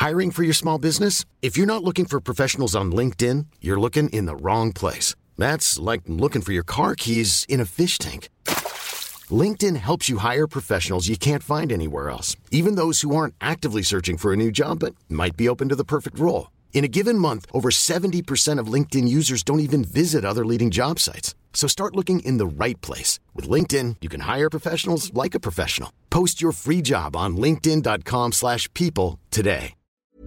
Hiring for your small business? If you're not looking for professionals on LinkedIn, you're looking in the wrong place. That's like looking for your car keys in a fish tank. LinkedIn helps you hire professionals you can't find anywhere else, even those who aren't actively searching for a new job but might be open to the perfect role. In a given month, over 70% of LinkedIn users don't even visit other leading job sites. So start looking in the right place. With LinkedIn, you can hire professionals like a professional. Post your free job on linkedin.com/people today.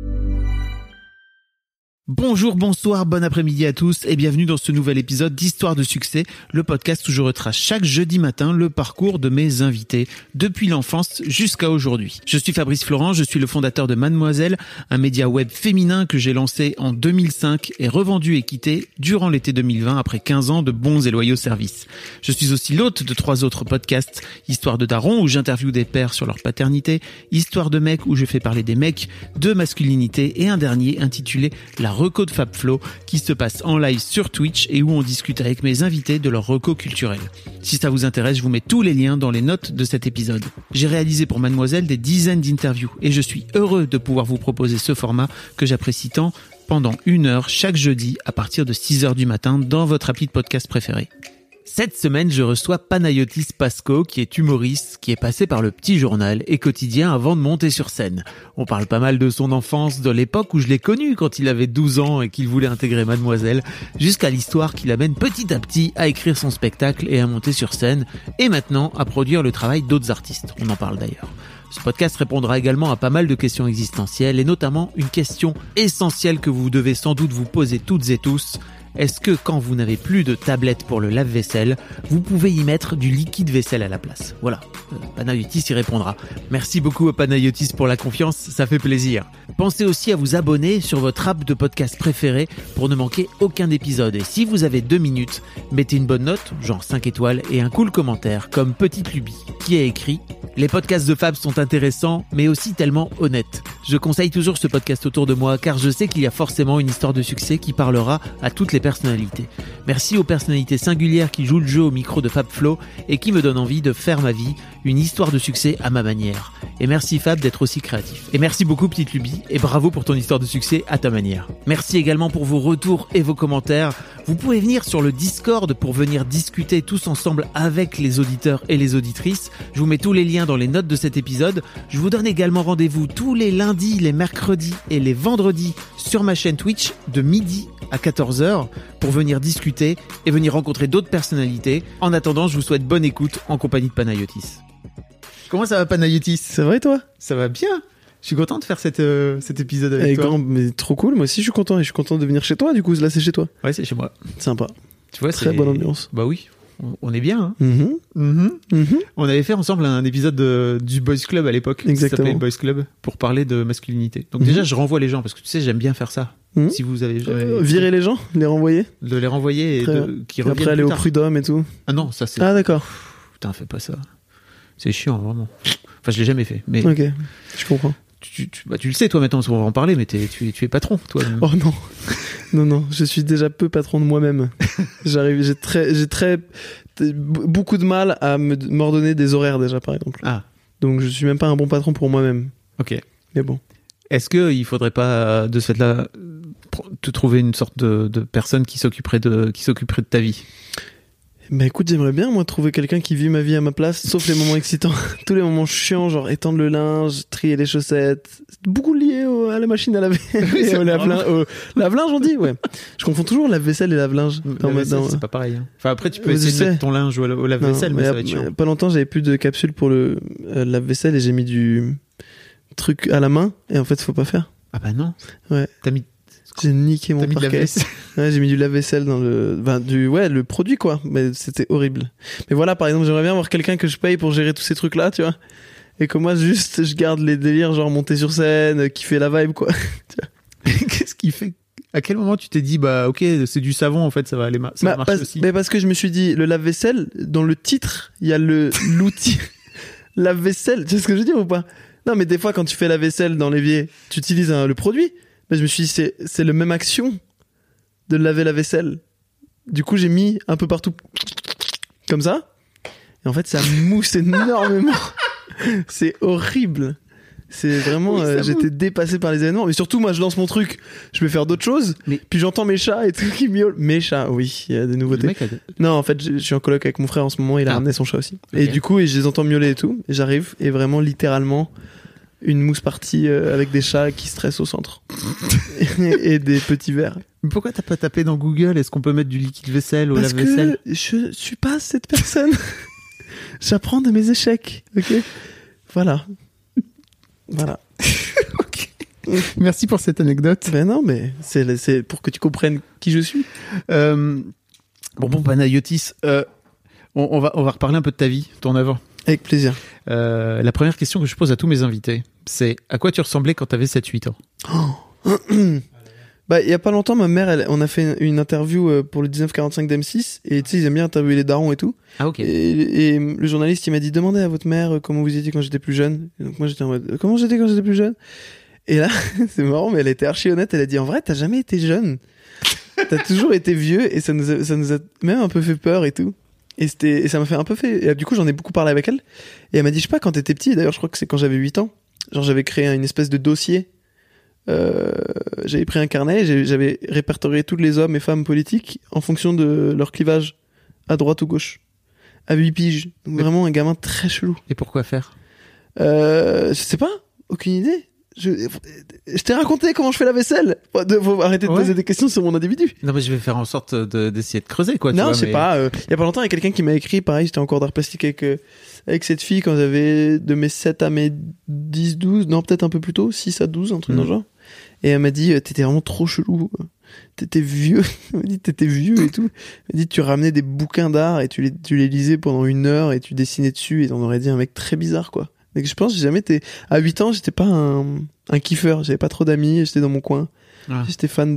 Bonjour, bonsoir, bon après-midi à tous et bienvenue dans ce nouvel épisode d'Histoire de succès, le podcast où je retrace chaque jeudi matin le parcours de mes invités depuis l'enfance jusqu'à aujourd'hui. Je suis Fabrice Florent, je suis le fondateur de Mademoiselle, un média web féminin que j'ai lancé en 2005 et revendu et quitté durant l'été 2020 après 15 ans de bons et loyaux services. Je suis aussi l'hôte de 3 autres podcasts, Histoire de Daron où j'interviewe des pères sur leur paternité, Histoire de Mec où je fais parler des mecs, de masculinité et un dernier intitulé La reco de FabFlo qui se passe en live sur Twitch et où on discute avec mes invités de leur reco culturel. Si ça vous intéresse, je vous mets tous les liens dans les notes de cet épisode. J'ai réalisé pour Mademoiselle des dizaines d'interviews et je suis heureux de pouvoir vous proposer ce format que j'apprécie tant pendant 1 heure chaque jeudi à partir de 6h du matin dans votre appli de podcast préféré. Cette semaine, je reçois Panayotis Pasko, qui est humoriste, qui est passé par le Petit Journal et Quotidien avant de monter sur scène. On parle pas mal de son enfance, de l'époque où je l'ai connu quand il avait 12 ans et qu'il voulait intégrer Mademoiselle, jusqu'à l'histoire qui l'amène petit à petit à écrire son spectacle et à monter sur scène, et maintenant à produire le travail d'autres artistes. On en parle d'ailleurs. Ce podcast répondra également à pas mal de questions existentielles et notamment une question essentielle que vous devez sans doute vous poser toutes et tous. Est-ce que quand vous n'avez plus de tablette pour le lave-vaisselle, vous pouvez y mettre du liquide vaisselle à la place? Voilà, Panayotis y répondra. Merci beaucoup à Panayotis pour la confiance, ça fait plaisir. Pensez aussi à vous abonner sur votre app de podcast préférée pour ne manquer aucun épisode. Et si vous avez 2 minutes, mettez une bonne note, genre 5 étoiles, et un cool commentaire, comme Petite Lubie, qui a écrit « Les podcasts de Fab sont intéressants, mais aussi tellement honnêtes. Je conseille toujours ce podcast autour de moi, car je sais qu'il y a forcément une histoire de succès qui parlera à toutes les personnalités. Merci aux personnalités singulières qui jouent le jeu au micro de FabFlo et qui me donnent envie de faire ma vie, une histoire de succès à ma manière. Et merci Fab d'être aussi créatif. Et merci beaucoup Petite Lubie, et bravo pour ton histoire de succès à ta manière. Merci également pour vos retours et vos commentaires. Vous pouvez venir sur le Discord pour venir discuter tous ensemble avec les auditeurs et les auditrices. Je vous mets tous les liens dans les notes de cet épisode. Je vous donne également rendez-vous tous les lundis, les mercredis et les vendredis sur ma chaîne Twitch de midi à 14h pour venir discuter et venir rencontrer d'autres personnalités. En attendant, je vous souhaite bonne écoute en compagnie de Panayotis. Comment ça va Panayotis? Ça va et toi? Ça va bien. Je suis content de faire cet épisode avec toi. Mais trop cool, moi aussi je suis content et je suis content de venir chez toi du coup, là c'est chez toi. Ouais, c'est chez moi. Sympa. Tu vois, très bonne ambiance. Bah oui, on est bien. Hein. On avait fait ensemble un épisode du Boys Club à l'époque. Exactement. Qui s'appelait Boys Club pour parler de masculinité. Donc déjà, je renvoie les gens parce que tu sais, j'aime bien faire ça. Si vous avez virer les gens, les renvoyer. De les renvoyer et qui reviennent après aller plus au tard. prud'homme et tout. Ah non, ça c'est. Ah d'accord. Putain, fais pas ça. C'est chiant vraiment. Enfin, je l'ai jamais fait. Mais ok, je comprends. Tu le sais toi maintenant, on va en parler, mais tu es patron toi. Oh non, non, je suis déjà peu patron de moi-même. J'ai beaucoup de mal à m'ordonner des horaires déjà par exemple. Ah. Donc je suis même pas un bon patron pour moi-même. Ok. Mais bon. Est-ce qu'il faudrait pas de ce fait-là te trouver une sorte de personne qui s'occuperait de ta vie? Bah écoute, j'aimerais bien moi trouver quelqu'un qui vit ma vie à ma place, sauf les moments excitants. Tous les moments chiants, genre étendre le linge, trier les chaussettes, c'est beaucoup lié à la machine à laver. Oui, au lave-linge on dit, ouais. Je confonds toujours lave-vaisselle et lave-linge. C'est pas pareil. Hein. Enfin après tu peux essayer de mettre ton linge au lave-vaisselle, mais ça va être chiant. Pas longtemps j'avais plus de capsule pour le lave-vaisselle et j'ai mis du truc à la main et en fait faut pas faire. Ah bah non. Ouais. J'ai niqué mon parquet. Ouais, j'ai mis du lave-vaisselle dans le produit quoi, mais c'était horrible. Mais voilà, par exemple, j'aimerais bien avoir quelqu'un que je paye pour gérer tous ces trucs là, tu vois. Et que moi juste je garde les délires genre monter sur scène, qui fait la vibe quoi. Qu'est-ce qui fait? À quel moment tu t'es dit bah OK, c'est du savon en fait, ça va aller ça va marcher aussi. Mais parce que je me suis dit le lave-vaisselle dans le titre, il y a l'outil lave-vaisselle, tu sais ce que je veux dire ou pas? Non, mais des fois quand tu fais la vaisselle dans l'évier, tu utilises le produit. Mais je me suis dit, c'est la même action de laver la vaisselle. Du coup, j'ai mis un peu partout, comme ça. Et en fait, ça mousse énormément. C'est horrible. C'est vraiment, Oui, ça j'étais dépassé par les événements. Mais surtout, moi, je lance mon truc, je vais faire d'autres choses. Mais- Puis j'entends mes chats et tout qui miaulent. Mes chats, oui, il y a des Le nouveautés. mec a- Non, en fait, je suis en coloc avec mon frère en ce moment. Il a Ah. ramené son chat aussi. Ok. Et du coup, je les entends miauler et tout. Et j'arrive et vraiment, littéralement, une mousse partie avec des chats qui stressent au centre et des petits verres. Mais pourquoi t'as pas tapé dans Google? Est-ce qu'on peut mettre du liquide vaisselle au Parce lave-vaisselle? que je suis pas cette personne. J'apprends de mes échecs, ok. Voilà. Merci pour cette anecdote. Ben non, mais c'est pour que tu comprennes qui je suis. Bon, Panayotis, on va reparler un peu de ta vie, ton avant. Avec plaisir. La première question que je pose à tous mes invités, c'est à quoi tu ressemblais quand t'avais 7-8 ans? Bah, il y a pas longtemps, ma mère, on a fait une interview pour le 1945 d'M6, et tu sais, ils aiment bien interviewer les darons et tout. Ah, ok. Et le journaliste, il m'a dit, demandez à votre mère comment vous étiez quand j'étais plus jeune. Et donc moi, j'étais en mode, comment j'étais quand j'étais plus jeune? Et là, c'est marrant, mais elle était archi honnête, elle a dit, en vrai, t'as jamais été jeune. T'as toujours été vieux, et ça nous a même un peu fait peur et tout. Et ça m'a fait un peu fait, et du coup, j'en ai beaucoup parlé avec elle. Et elle m'a dit, je sais pas, quand t'étais petit, d'ailleurs, je crois que c'est quand j'avais 8 ans. Genre, j'avais créé une espèce de dossier. J'avais pris un carnet, j'avais répertorié tous les hommes et femmes politiques en fonction de leur clivage, à droite ou gauche, à 8 piges. Donc vraiment un gamin très chelou. Et pourquoi faire? Je sais pas, aucune idée. Je t'ai raconté comment je fais la vaisselle. Faut arrêter de Ouais. poser des questions sur mon individu. Non, mais je vais faire en sorte d'essayer de creuser, quoi. tu Non, vois, je sais mais- pas. Il y a pas longtemps, il y a quelqu'un qui m'a écrit, pareil, j'étais en cours d'art plastique avec cette fille quand j'avais de mes 7 à mes 10, 12, non, peut-être un peu plus tôt, 6 à 12, un truc dans le genre. Et elle m'a dit, t'étais vraiment trop chelou. T'étais vieux. Elle m'a dit, t'étais vieux et tout. Elle m'a dit, tu ramenais des bouquins d'art et tu les lisais pendant 1 heure et tu dessinais dessus et on aurait dit un mec très bizarre, quoi. Donc je pense que j'ai jamais été, à 8 ans, j'étais pas un kiffeur. J'avais pas trop d'amis, j'étais dans mon coin. Ah. J'étais fan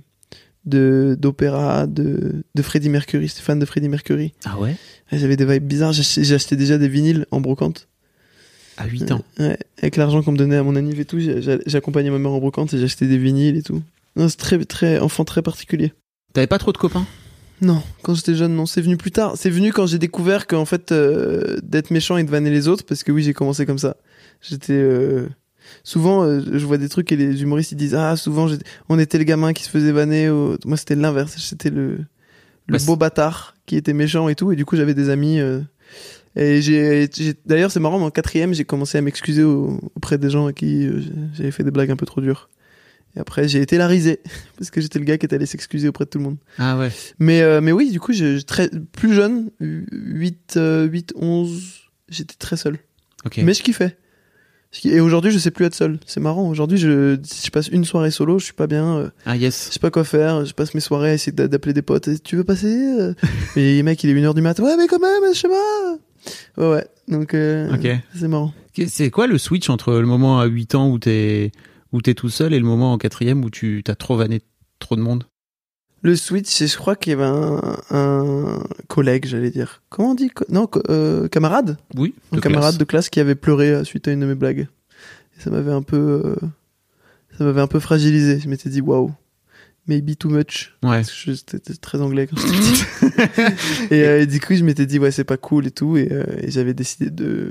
d'opéra, de Freddie Mercury. J'étais fan de Freddie Mercury. Ah ouais? Ouais, j'avais des vibes bizarres. J'ai acheté déjà des vinyles en brocante. À 8 ans. Ouais, avec l'argent qu'on me donnait à mon anniv et tout, j'accompagnais ma mère en brocante et j'achetais des vinyles et tout. Non, c'est très enfant très particulier. T'avais pas trop de copains? Non, quand j'étais jeune, non. C'est venu plus tard. C'est venu quand j'ai découvert qu'en fait, d'être méchant et de vanner les autres, parce que oui, j'ai commencé comme ça. J'étais... Souvent, je vois des trucs et les humoristes, ils disent « Ah, souvent, on était le gamin qui se faisait vanner. » Moi, c'était l'inverse. J'étais le Bah, beau bâtard qui était méchant et tout. Et du coup, j'avais des amis... Et d'ailleurs, c'est marrant, mais en 4e, j'ai commencé à m'excuser auprès des gens à qui j'avais fait des blagues un peu trop dures. Et après, j'ai été la risée, parce que j'étais le gars qui était allé s'excuser auprès de tout le monde. Ah ouais. Mais oui, du coup, plus jeune, 8, 11, j'étais très seul. Ok. Mais je kiffais. Et aujourd'hui, je sais plus être seul. C'est marrant. Aujourd'hui, si je passe une soirée solo, je suis pas bien. Ah yes. Je sais pas quoi faire. Je passe mes soirées à essayer d'appeler des potes. Tu veux passer Et mec, il est 1h du mat. Ouais, mais quand même, je sais pas. Ouais. Donc, Ok. c'est marrant. C'est quoi le switch entre le moment à 8 ans où t'es tout seul et le moment en 4e où t'as trop vanné trop de monde? Le switch, je crois qu'il y avait un collègue, j'allais dire. Comment on dit camarade. Oui. Un camarade de classe qui avait pleuré suite à une de mes blagues. Et ça m'avait un peu fragilisé. Je m'étais dit, waouh, maybe too much. Ouais. Parce que j'étais très anglais quand j'étais petit. Et du coup, je m'étais dit, ouais, c'est pas cool et tout. Et j'avais décidé de...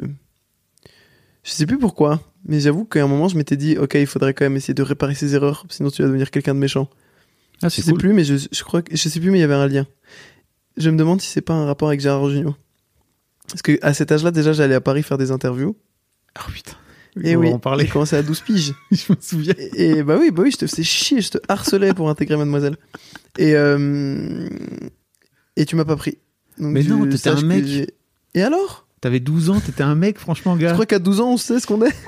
Je sais plus pourquoi, mais j'avoue qu'à un moment, je m'étais dit, ok, il faudrait quand même essayer de réparer ses erreurs, sinon tu vas devenir quelqu'un de méchant. Ah, Je c'est sais cool. plus, mais je crois que, je sais plus, mais il y avait un lien. Je me demande si c'est pas un rapport avec Gérard Jugnot. Parce que à cet âge-là, déjà, j'allais à Paris faire des interviews. Ah putain. Et On oui, va en parler. j'ai commencé à 12 piges. Je me souviens. Et bah oui, je te faisais chier, je te harcelais pour intégrer Mademoiselle. Et tu m'as pas pris. Donc Mais non, t'étais sache un que mec. Et alors? T'avais 12 ans, t'étais un mec, franchement, Je gars. crois qu'à 12 ans, on sait ce qu'on est.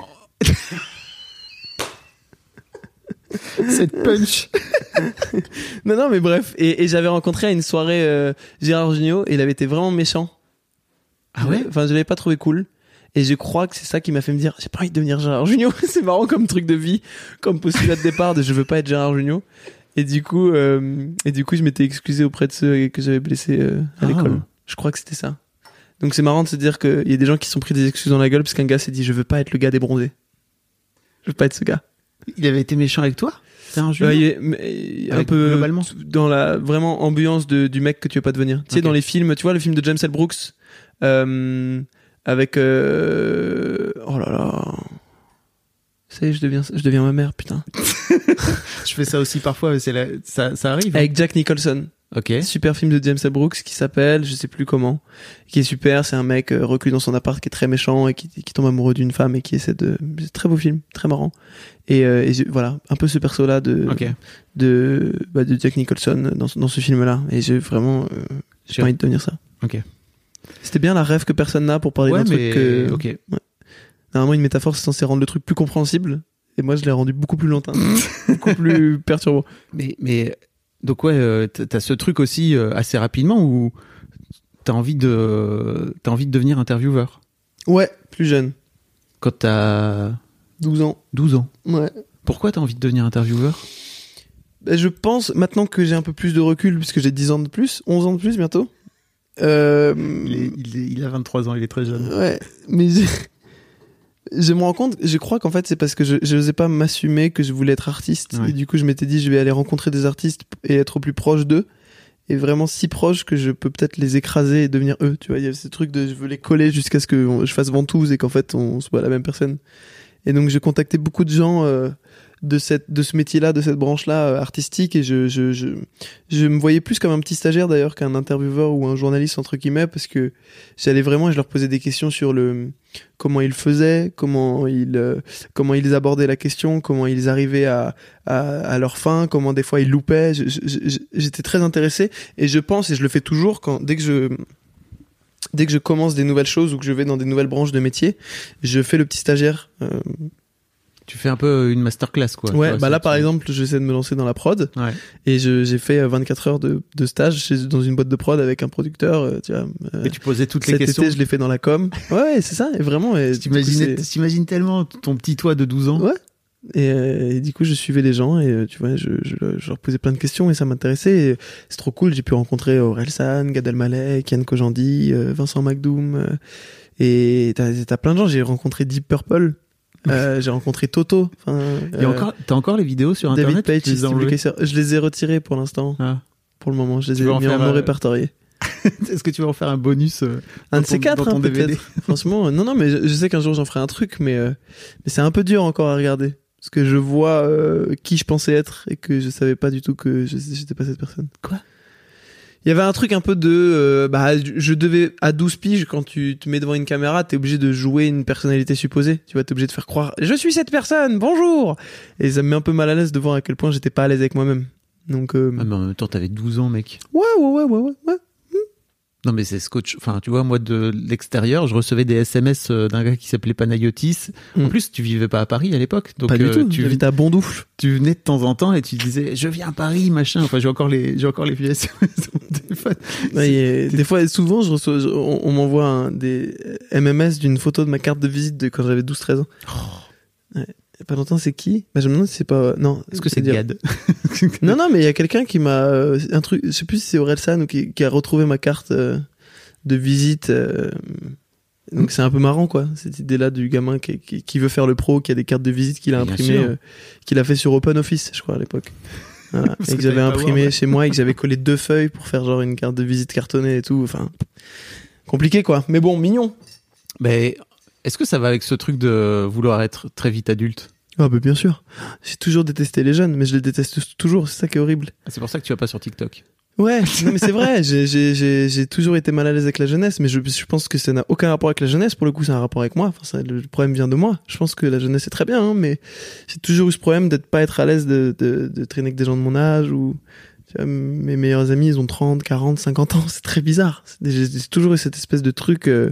Cette punch. Non, mais bref. Et j'avais rencontré à une soirée Gérard Jugnot et il avait été vraiment méchant. Ah ouais? Enfin, je l'avais pas trouvé cool. Et je crois que c'est ça qui m'a fait me dire, j'ai pas envie de devenir Gérard Jugnot. C'est marrant comme truc de vie, comme postulat de départ de je veux pas être Gérard Jugnot. Et du coup, je m'étais excusé auprès de ceux que j'avais blessés à l'école. Je crois que c'était ça. Donc c'est marrant de se dire qu'il y a des gens qui se sont pris des excuses dans la gueule parce qu'un gars s'est dit, je veux pas être le gars des bronzés. Je veux pas être ce gars. Il avait été méchant avec toi? C'est un jeu? Un peu globalement. dans la vraiment ambiance du mec que tu veux pas devenir. Tu sais, Ok. dans les films, tu vois le film de James L. Brooks avec oh là là, Ça y est, je deviens ma mère, putain. Je fais ça aussi parfois, mais ça arrive. Avec Jack Nicholson. Ok. Super film de James L. Brooks qui s'appelle, je sais plus comment, qui est super. C'est un mec reclus dans son appart qui est très méchant et qui tombe amoureux d'une femme et qui essaie de. C'est un très beau film, très marrant. Voilà, un peu ce perso-là de Jack Nicholson dans ce film-là. Et j'ai vraiment envie de devenir ça. Ok. C'était bien la rêve que personne n'a pour parler d'un truc que. Ok. Ouais. Normalement, une métaphore, c'est censé rendre le truc plus compréhensible. Et moi, je l'ai rendu beaucoup plus lointain. Beaucoup plus perturbant. Mais donc ouais, t'as ce truc aussi assez rapidement où t'as envie de devenir intervieweur. Ouais, plus jeune. Quand t'as 12 ans. 12 ans. Ouais. Pourquoi t'as envie de devenir intervieweur ? Je pense, maintenant que j'ai un peu plus de recul, puisque j'ai 10 ans de plus, 11 ans de plus bientôt. Il a 23 ans, il est très jeune. Ouais, mais je me rends compte, je crois qu'en fait c'est parce que je n'osais pas m'assumer que je voulais être artiste. Ouais. Et du coup je m'étais dit je vais aller rencontrer des artistes et être au plus proche d'eux. Et vraiment si proche que je peux peut-être les écraser et devenir eux. Tu vois, il y a ce truc de je veux les coller jusqu'à ce que je fasse ventouse et qu'en fait on soit la même personne. Et donc j'ai contacté beaucoup de gens de ce métier-là, de cette branche-là artistique, et je me voyais plus comme un petit stagiaire d'ailleurs qu'un intervieweur ou un journaliste entre guillemets, parce que j'allais vraiment et je leur posais des questions sur comment ils faisaient, comment ils abordaient la question, comment ils arrivaient à leur fin, comment des fois ils loupaient. J'étais très intéressé, et je pense, et je le fais toujours dès que je commence des nouvelles choses ou que je vais dans des nouvelles branches de métier, je fais le petit stagiaire. Tu fais un peu une masterclass, quoi. Ouais, tu vois, bah là par exemple, j'essaie de me lancer dans la prod. Ouais. Et j'ai fait 24 heures de stage dans une boîte de prod avec un producteur, tu vois. Et tu posais toutes les cet questions. été, je l'ai fait dans la com. Ouais, c'est ça, et vraiment. T'imagines tellement ton petit toi de 12 ans. Ouais. Et du coup, je suivais les gens et tu vois, je leur posais plein de questions et ça m'intéressait. Et c'est trop cool. J'ai pu rencontrer Orelsan, Gad Elmaleh, Kian Kojandi, Vincent McDoom. Et t'as plein de gens. J'ai rencontré Deep Purple. J'ai rencontré Toto. T'as encore les vidéos sur internet? David Page, Steve Lukather. Je les ai retirés pour l'instant. Ah. Pour le moment, je les ai mis en non répertorié. Est-ce que tu vas en faire un bonus un de ces quatre, dans ton DVD? peut-être. Franchement, non, mais je sais qu'un jour j'en ferai un truc, mais c'est un peu dur encore à regarder. Parce que je vois qui je pensais être et que je savais pas du tout que j'étais pas cette personne. Quoi? Il y avait un truc un peu de je devais à 12 piges, quand tu te mets devant une caméra, t'es obligé de jouer une personnalité supposée, tu vois, t'es obligé de faire croire je suis cette personne, bonjour. Et ça me met un peu mal à l'aise de voir à quel point j'étais pas à l'aise avec moi-même. Donc mais en même temps t'avais 12 ans, mec. Ouais. Non mais c'est scotch. Enfin, tu vois, moi de l'extérieur, je recevais des SMS d'un gars qui s'appelait Panayotis. En plus, tu vivais pas à Paris à l'époque, donc pas du tout. tu vivais à Bondoufle. Tu venais de temps en temps et tu disais je viens à Paris, machin. Enfin, j'ai encore les vieux SMS sur mon téléphone. Ouais, des fois, souvent, on m'envoie des MMS d'une photo de ma carte de visite de quand j'avais 12-13 ans. Ouais. Il y a pas longtemps, c'est qui? Bah, je me demande si c'est pas. Non. Est-ce que c'est Gad? Non, mais il y a quelqu'un qui m'a un truc. Je sais plus si c'est Orelsan ou qui a retrouvé ma carte de visite. Donc c'est un peu marrant, quoi, cette idée-là du gamin qui veut faire le pro, qui a des cartes de visite qu'il a imprimées, qu'il a fait sur OpenOffice, je crois, à l'époque. Voilà. Et que j'avais imprimé chez moi et que j'avais collé 2 feuilles pour faire genre une carte de visite cartonnée et tout. Enfin, compliqué, quoi. Mais bon, mignon. Mais est-ce que ça va avec ce truc de vouloir être très vite adulte? Ah bah bien sûr. J'ai toujours détesté les jeunes, mais je les déteste toujours. C'est ça qui est horrible. C'est pour ça que tu vas pas sur TikTok. Ouais, non mais c'est vrai. J'ai toujours été mal à l'aise avec la jeunesse, mais je pense que ça n'a aucun rapport avec la jeunesse. Pour le coup, c'est un rapport avec moi. Enfin, le problème vient de moi. Je pense que la jeunesse est très bien, hein, mais j'ai toujours eu ce problème d'être pas être à l'aise de traîner avec des gens de mon âge ou. Tu vois, mes meilleurs amis, ils ont 30, 40, 50 ans. C'est très bizarre. J'ai toujours eu cette espèce de truc. Je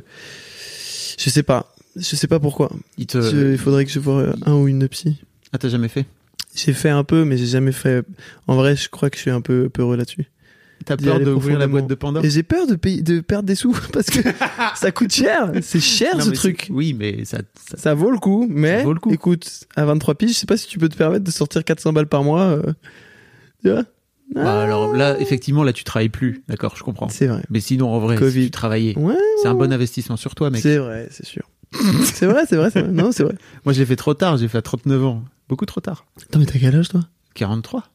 sais pas pourquoi. Il faudrait que je voie un ou une psy. Ah, t'as jamais fait? J'ai fait un peu, mais j'ai jamais fait. En vrai, je crois que je suis un peu heureux là-dessus. T'as peur d'ouvrir la boîte de Pandore? Et j'ai peur de perdre des sous parce que ça coûte cher. C'est cher ce truc. Oui, mais ça vaut le coup. Mais vaut le coup. Écoute, à 23 piges, je sais pas si tu peux te permettre de sortir 400 balles par mois. Tu vois? Bah alors là, effectivement, là tu travailles plus, d'accord, je comprends. C'est vrai. Mais sinon, en vrai, si tu travaillais, c'est un bon investissement sur toi, mec. C'est vrai, c'est sûr. c'est vrai. Non, c'est vrai. Moi, je l'ai fait trop tard, j'ai fait à 39 ans. Beaucoup trop tard. Attends, mais t'as quel âge, toi? 43.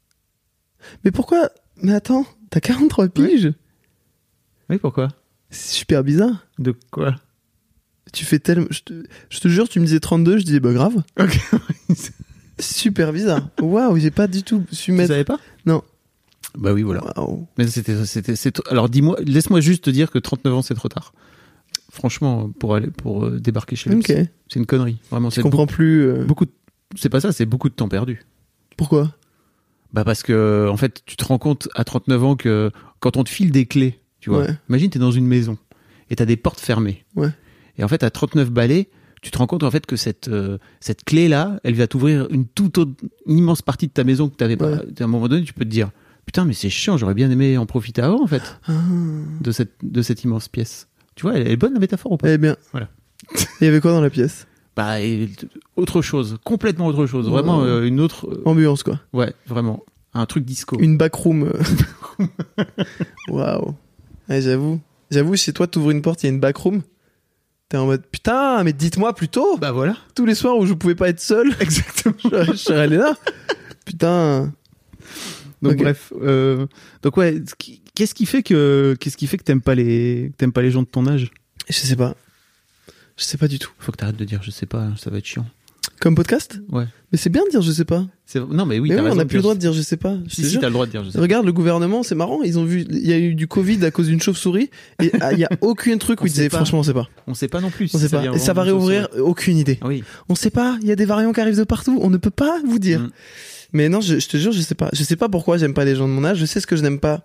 Mais pourquoi? Mais attends, t'as 43 piges? Oui, pourquoi? C'est super bizarre. De quoi? Tu fais tellement... Je te jure, tu me disais 32, je disais bah grave. Ok. Super bizarre. Waouh, j'ai pas du tout su Tu mettre... savais pas? Non. Bah oui, voilà. Waouh. Mais alors dis-moi, laisse-moi juste te dire que 39 ans c'est trop tard. Franchement, pour débarquer chez le psy, c'est une connerie. Vraiment, Je comprends plus... C'est pas ça, c'est beaucoup de temps perdu. Pourquoi? Bah parce que en fait, tu te rends compte à 39 ans que quand on te file des clés, tu vois. Ouais. Imagine t'es dans une maison et t'as des portes fermées. Ouais. Et en fait, à 39 balais, tu te rends compte en fait que cette clé-là, elle va t'ouvrir une immense partie de ta maison que t'avais pas. À un moment donné, tu peux te dire, putain, mais c'est chiant, j'aurais bien aimé en profiter avant, en fait, de cette immense pièce. Tu vois, elle est bonne la métaphore ou pas? Eh bien. Voilà. Il y avait quoi dans la pièce? Bah, autre chose, complètement autre chose. Vraiment, une autre. Ambiance, quoi. Ouais, vraiment. Un truc disco. Une backroom. Waouh. Ouais, j'avoue, chez toi, t'ouvres une porte, il y a une backroom. T'es en mode, putain, mais dites-moi plus tôt. Bah voilà. Tous les soirs où je pouvais pas être seul. Exactement. je serais allé là. Putain. Donc Okay. bref. Donc ouais, qu'est-ce qui fait que t'aimes pas les gens de ton âge? Je sais pas. Je sais pas du tout. Faut que t'arrêtes de dire je sais pas, ça va être chiant. Comme podcast? Ouais. Mais c'est bien de dire je sais pas. Non mais oui, mais t'as oui, raison. on n'a plus le droit de dire je sais pas. Si, t'as le droit de dire je sais pas. Regarde le gouvernement, c'est marrant, ils ont vu, il y a eu du Covid à cause d'une chauve-souris et il y a aucun truc où ils disaient franchement on sait pas. On sait pas non plus. On sait pas. Et ça va réouvrir, aucune idée. Oui. On sait pas, il y a des variants qui arrivent de partout, on ne peut pas vous dire. Mais non, je te jure, je sais pas. Je sais pas pourquoi j'aime pas les gens de mon âge, je sais ce que je n'aime pas.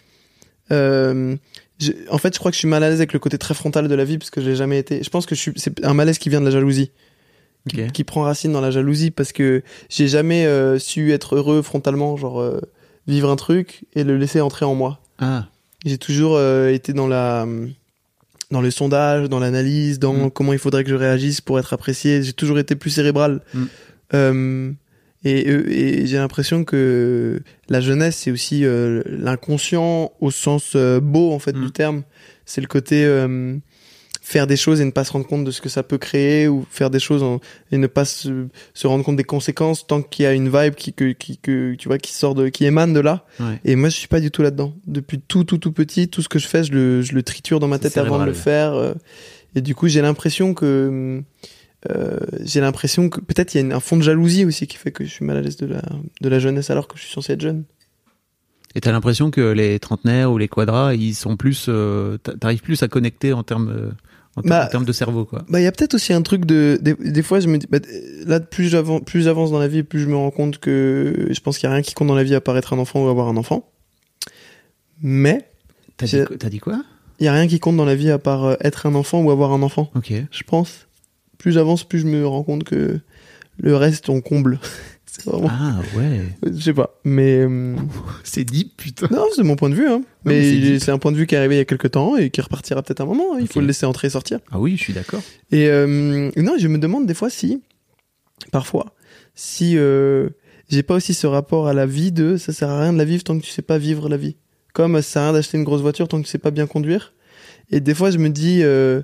En fait, je crois que je suis mal à l'aise avec le côté très frontal de la vie parce que je l'ai jamais été. Je pense que c'est un malaise qui vient de la jalousie. Qui prend racine dans la jalousie parce que j'ai jamais su être heureux frontalement, genre vivre un truc et le laisser entrer en moi. Ah. J'ai toujours été dans le sondage, dans l'analyse, dans comment il faudrait que je réagisse pour être apprécié. J'ai toujours été plus cérébral. Et j'ai l'impression que la jeunesse, c'est aussi l'inconscient au sens beau en fait du terme. C'est le côté faire des choses et ne pas se rendre compte de ce que ça peut créer, ou faire des choses et ne pas se rendre compte des conséquences tant qu'il y a une vibe qui tu vois, qui émane de là. Ouais. Et moi je suis pas du tout là-dedans. Depuis tout petit, tout ce que je fais, je le triture dans ma tête avant de le faire. Et du coup j'ai l'impression que peut-être il y a un fond de jalousie aussi qui fait que je suis mal à l'aise de la jeunesse alors que je suis censé être jeune. Et t'as l'impression que les trentenaires ou les quadras, ils sont plus, t'arrives plus à connecter en termes de cerveau, quoi. Bah, il y a peut-être aussi un truc des fois, je me dis, là, plus j'avance dans la vie, plus je me rends compte que je pense qu'il y a rien qui compte dans la vie à part être un enfant ou avoir un enfant. Mais. T'as dit quoi? Il y a rien qui compte dans la vie à part être un enfant ou avoir un enfant. Ok. Je pense. Plus j'avance, plus je me rends compte que le reste, on comble. Vraiment... Ah ouais. Je sais pas, mais c'est deep, putain. Non, c'est mon point de vue, hein. Non, mais c'est un point de vue qui est arrivé il y a quelques temps et qui repartira peut-être un moment. Il faut le laisser entrer et sortir. Ah oui, je suis d'accord. Et non, je me demande des fois parfois, j'ai pas aussi ce rapport à la vie de ça sert à rien de la vivre tant que tu sais pas vivre la vie. Comme ça sert à rien d'acheter une grosse voiture tant que tu sais pas bien conduire. Et des fois, je me dis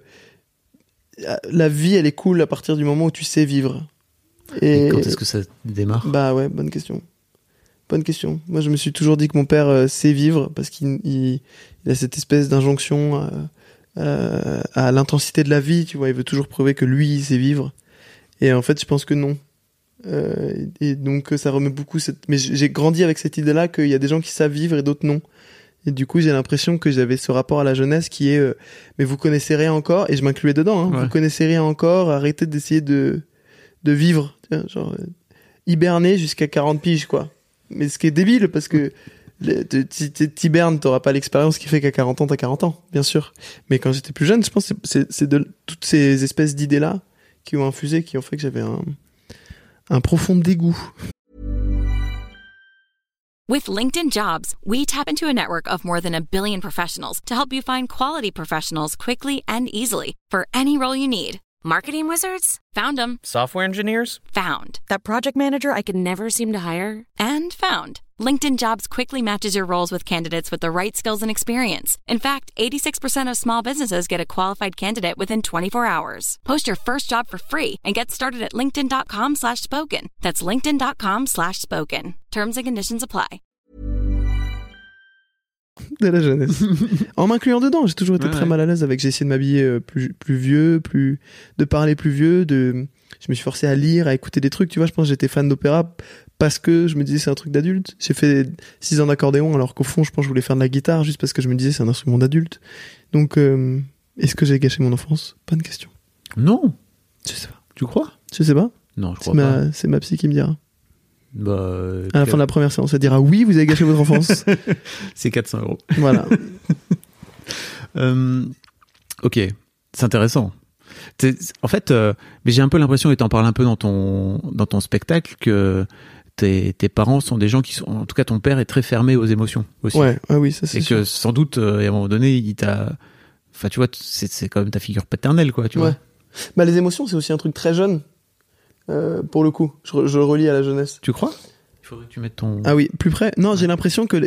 la vie, elle est cool à partir du moment où tu sais vivre. Et quand est-ce que ça démarre? Bah ouais, bonne question. Moi, je me suis toujours dit que mon père sait vivre parce qu'il a cette espèce d'injonction à l'intensité de la vie, tu vois. Il veut toujours prouver que lui, il sait vivre. Et en fait, je pense que non. Et donc, ça remet beaucoup Mais j'ai grandi avec cette idée-là qu'il y a des gens qui savent vivre et d'autres non. Et du coup, j'ai l'impression que j'avais ce rapport à la jeunesse qui est mais vous connaissez rien encore, et je m'incluais dedans, hein. Ouais. Vous connaissez rien encore, arrêtez d'essayer de vivre, genre hiberner jusqu'à 40 piges, quoi. Mais ce qui est débile, parce que si t'hibernes, t'auras pas l'expérience qui fait qu'à 40 ans, t'as 40 ans, bien sûr. Mais quand j'étais plus jeune, je pense que c'est de toutes ces espèces d'idées-là qui ont infusé, qui ont fait que j'avais un profond dégoût. With LinkedIn Jobs, we tap into a network of more than 1 billion professionals to help you find quality professionals quickly and easily for any role you need. Marketing wizards? Found them. Software engineers? Found. That project manager I could never seem to hire? And found. LinkedIn Jobs quickly matches your roles with candidates with the right skills and experience. In fact, 86% of small businesses get a qualified candidate within 24 hours. Post your first job for free and get started at linkedin.com/spoken. That's linkedin.com/spoken. Terms and conditions apply. de la jeunesse. En m'incluant dedans, j'ai toujours été très mal à l'aise avec. J'ai essayé de m'habiller plus vieux, de parler plus vieux, je me suis forcé à lire, à écouter des trucs. Tu vois, je pense que j'étais fan d'opéra parce que je me disais c'est un truc d'adulte. J'ai fait 6 ans d'accordéon alors qu'au fond, je pense que je voulais faire de la guitare juste parce que je me disais c'est un instrument d'adulte. Donc, est-ce que j'ai gâché mon enfance? Pas de question. Non. Je sais pas. Tu crois? Je sais pas. Non, je crois pas. C'est ma psy qui me dira. Bah, à la fin de la première séance, elle dira oui, vous avez gâché votre enfance. C'est 400 €. Voilà. Ok, c'est intéressant. En fait, mais j'ai un peu l'impression, et t'en parles un peu dans ton spectacle, que tes parents sont des gens qui sont, en tout cas ton père est très fermé aux émotions aussi. Ouais, oui, ça c'est sûr. Et que sans doute, à un moment donné, enfin tu vois, c'est quand même ta figure paternelle, quoi, tu vois. Bah les émotions, c'est aussi un truc très jeune. Pour le coup, je le relie à la jeunesse. Tu crois? Il faudrait que tu mettes ton... Ah oui, plus près. Non, j'ai l'impression que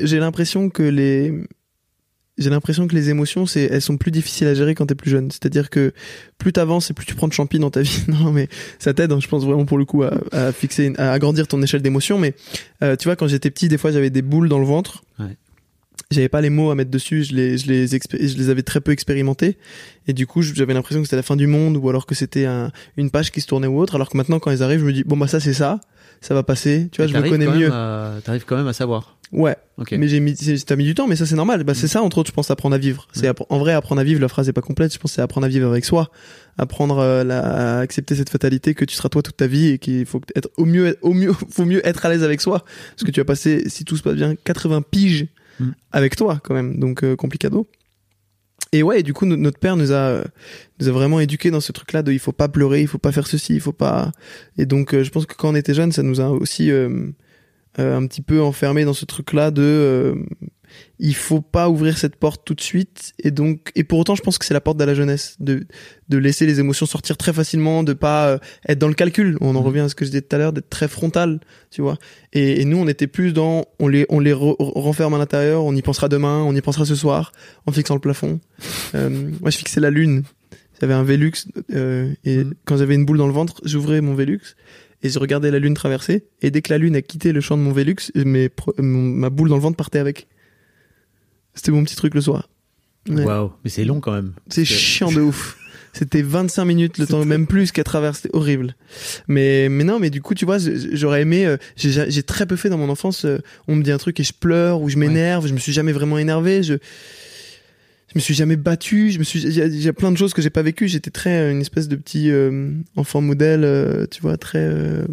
les émotions, elles sont plus difficiles à gérer quand t'es plus jeune. C'est-à-dire que plus t'avances et plus tu prends de champi dans ta vie. Non, mais ça t'aide, hein, je pense vraiment pour le coup à fixer, à agrandir ton échelle d'émotions. Mais tu vois, quand j'étais petit, des fois j'avais des boules dans le ventre. Ouais. J'avais pas les mots à mettre dessus, je les avais très peu expérimentés. Et du coup, j'avais l'impression que c'était la fin du monde ou alors que c'était une page qui se tournait ou autre. Alors que maintenant, quand ils arrivent, je me dis, bon, bah, ça va passer. Tu vois, je me connais mieux. T'arrives quand même à savoir. Ouais. Okay. Mais t'as mis du temps, mais ça, c'est normal. Bah, c'est ça, entre autres, je pense, apprendre à vivre. C'est en vrai, apprendre à vivre, la phrase est pas complète. Je pense que c'est apprendre à vivre avec soi. Apprendre à accepter cette fatalité que tu seras toi toute ta vie et qu'il faut être faut mieux être à l'aise avec soi. Parce que tu vas passer, si tout se passe bien, 80 piges avec toi quand même, donc complicado. Et ouais, du coup notre père nous a vraiment éduqués dans ce truc là de il faut pas pleurer, il faut pas faire ceci, il faut pas. Et donc je pense que quand on était jeune, ça nous a aussi un petit peu enfermé dans ce truc là de il faut pas ouvrir cette porte tout de suite. Et pour autant je pense que c'est la porte de la jeunesse, de laisser les émotions sortir très facilement, de pas être dans le calcul. On en revient à ce que je disais tout à l'heure, d'être très frontal, tu vois. Et nous on était plus dans on les renferme à l'intérieur, on y pensera demain, on y pensera ce soir en fixant le plafond. Moi je fixais la lune, j'avais un Velux et quand j'avais une boule dans le ventre, j'ouvrais mon Velux et je regardais la lune traverser, et dès que la lune a quitté le champ de mon Velux, ma boule dans le ventre partait avec. C'était mon petit truc le soir. Waouh, mais c'est long quand même. C'est chiant de ouf. C'était 25 minutes, le temps même plus qu'à travers, c'était horrible. Mais non, mais du coup, tu vois, j'aurais aimé, j'ai très peu fait dans mon enfance, on me dit un truc et je pleure, ou je m'énerve, je me suis jamais vraiment énervé, je me suis jamais battu, il y a plein de choses que j'ai pas vécues, j'étais très une espèce de petit enfant modèle, tu vois, très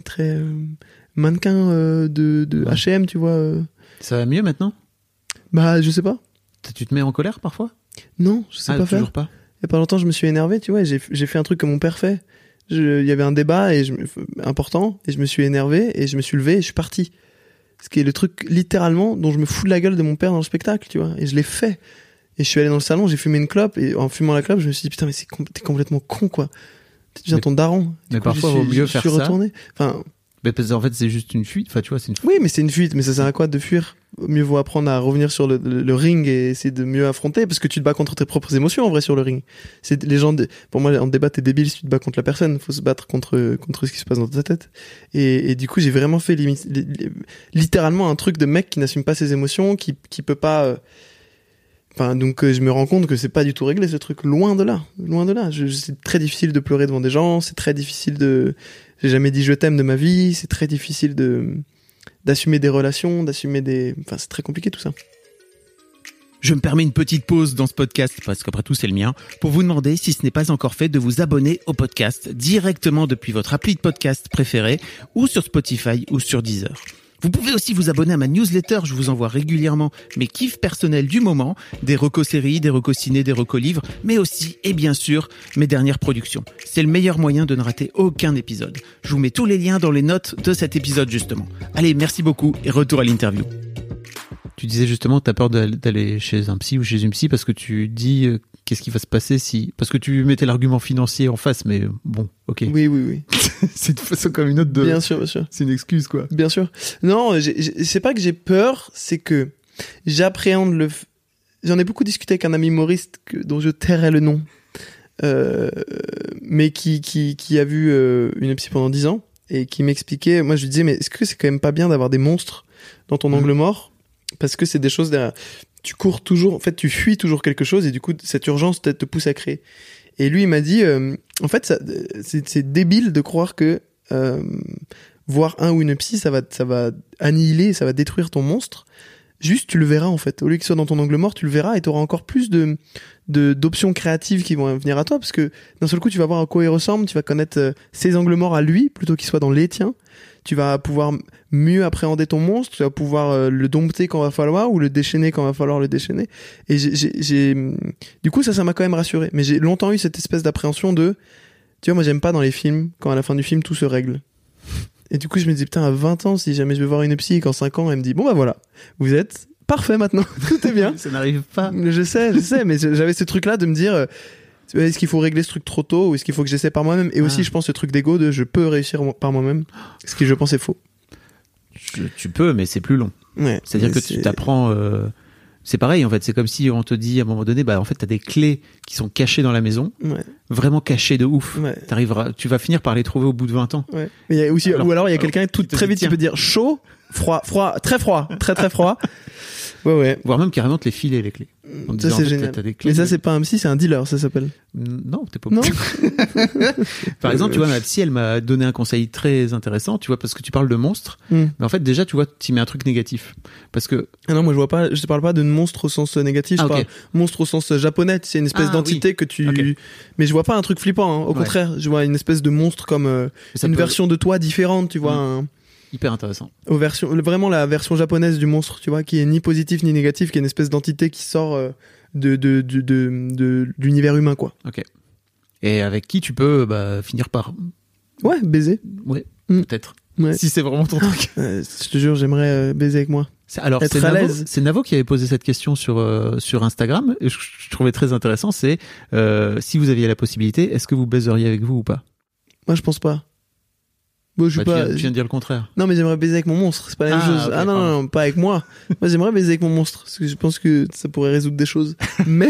mannequin de H&M, tu vois. Ça va mieux maintenant? Bah, je sais pas. Tu te mets en colère parfois? Non, je sais pas faire. Toujours pas. Il y a pas longtemps, je me suis énervé, tu vois, j'ai fait un truc que mon père fait. Il y avait un débat important, et je me suis énervé, et je me suis levé, et je suis parti. Ce qui est le truc, littéralement, dont je me fous de la gueule de mon père dans le spectacle, tu vois. Et je l'ai fait. Et je suis allé dans le salon, j'ai fumé une clope, et en fumant la clope, je me suis dit, putain, mais t'es complètement con, quoi. Tu deviens ton daron. Mais parfois, il vaut mieux faire ça. Je suis retourné. Enfin, mais parce qu'en fait, c'est juste une fuite. Enfin, tu vois, c'est une fuite. Oui, mais c'est une fuite. Mais ça sert à quoi de fuir? Mieux vaut apprendre à revenir sur le ring et essayer de mieux affronter, parce que tu te bats contre tes propres émotions, en vrai, sur le ring. C'est les gens, pour moi, en débat, t'es débile si tu te bats contre la personne. Faut se battre contre ce qui se passe dans ta tête. Et du coup, j'ai vraiment fait littéralement un truc de mec qui n'assume pas ses émotions, qui peut pas, enfin, donc, je me rends compte que c'est pas du tout réglé, ce truc. Loin de là. Loin de là. C'est très difficile de pleurer devant des gens. C'est très difficile j'ai jamais dit je t'aime de ma vie. C'est très difficile d'assumer des relations, enfin, c'est très compliqué tout ça. Je me permets une petite pause dans ce podcast, parce qu'après tout c'est le mien, pour vous demander, si ce n'est pas encore fait, de vous abonner au podcast directement depuis votre appli de podcast préféré, ou sur Spotify ou sur Deezer. Vous pouvez aussi vous abonner à ma newsletter, je vous envoie régulièrement mes kiffs personnels du moment, des recos séries, des recos ciné, des recos livres, mais aussi, et bien sûr, mes dernières productions. C'est le meilleur moyen de ne rater aucun épisode. Je vous mets tous les liens dans les notes de cet épisode justement. Allez, merci beaucoup et retour à l'interview. Tu disais justement que t'as peur d'aller chez un psy ou chez une psy parce que tu dis qu'est-ce qui va se passer si... Parce que tu mettais l'argument financier en face, mais bon, ok. Oui. C'est une façon comme une autre de... Bien sûr. C'est une excuse, quoi. Bien sûr. Non, c'est pas que j'ai peur, c'est que j'appréhende J'en ai beaucoup discuté avec un ami humoriste dont je tairai le nom, mais qui a vu une psy pendant 10 ans et qui m'expliquait... Moi, je lui disais, mais est-ce que c'est quand même pas bien d'avoir des monstres dans ton angle mort? parce que c'est des choses derrière. Tu cours toujours, en fait, tu fuis toujours quelque chose et du coup, cette urgence peut-être te pousse à créer. Et lui, il m'a dit, en fait, c'est débile de croire que voir un ou une psy, ça va annihiler, ça va détruire ton monstre. Juste, tu le verras en fait. Au lieu qu'il soit dans ton angle mort, tu le verras et tu auras encore plus d'options créatives qui vont venir à toi parce que d'un seul coup, tu vas voir à quoi il ressemble, tu vas connaître ses angles morts à lui plutôt qu'il soit dans les tiens. Tu vas pouvoir mieux appréhender ton monstre, tu vas pouvoir le dompter quand va falloir ou le déchaîner quand va falloir le déchaîner. Et du coup, ça m'a quand même rassuré. Mais j'ai longtemps eu cette espèce d'appréhension de, tu vois, moi j'aime pas dans les films quand à la fin du film tout se règle. Et du coup, je me dis, putain, à 20 ans, si jamais je vais voir une psy et qu'en 5 ans, elle me dit, bon bah voilà, vous êtes parfait maintenant, tout est bien. Ça n'arrive pas. Je sais, mais j'avais ce truc-là de me dire, est-ce qu'il faut régler ce truc trop tôt ou est-ce qu'il faut que j'essaie par moi-même? Et aussi, je pense, ce truc d'ego de je peux réussir par moi-même, ce qui, je pense, est faux. Tu peux, mais c'est plus long. Ouais. C'est-à-dire que tu t'apprends... C'est pareil, en fait. C'est comme si on te dit, à un moment donné, bah, en fait, t'as des clés qui sont cachées dans la maison. Ouais. Vraiment cachées de ouf. Ouais. Tu vas finir par les trouver au bout de 20 ans. Ouais. Mais il y a aussi, ou alors il y a quelqu'un très vite qui peut dire chaud, froid, très froid. Ouais. Voire même carrément te les filer, les clés. Ça, c'est génial. Mais ça, c'est pas un psy, c'est un dealer, ça s'appelle. Non, t'es pas non. Par exemple, tu vois, ma psy, elle m'a donné un conseil très intéressant, tu vois, parce que tu parles de monstres. Mais en fait, déjà, tu vois, tu mets un truc négatif. Parce que. Ah non, moi, je te parle pas de monstre au sens négatif, je parle monstre au sens japonais. C'est une espèce d'entité que tu. Okay. Mais je vois pas un truc flippant, hein. Au contraire, je vois une espèce de monstre comme une version de toi différente, tu vois. Hyper intéressant. Vraiment la version japonaise du monstre, tu vois, qui est ni positif ni négatif, qui est une espèce d'entité qui sort de l'univers humain, quoi. Ok. Et avec qui tu peux finir par... Ouais, baiser. Ouais, peut-être. Ouais. Si c'est vraiment ton truc. Je te jure, j'aimerais baiser avec moi. Alors, c'est Navo qui avait posé cette question sur Instagram, et je trouvais très intéressant, c'est si vous aviez la possibilité, est-ce que vous baiseriez avec vous ou pas? Moi, je pense pas. Bon, tu viens de dire le contraire. Non, mais j'aimerais baiser avec mon monstre, c'est pas la même chose. Okay, non, pas avec moi. Moi, j'aimerais baiser avec mon monstre, parce que je pense que ça pourrait résoudre des choses. Mais...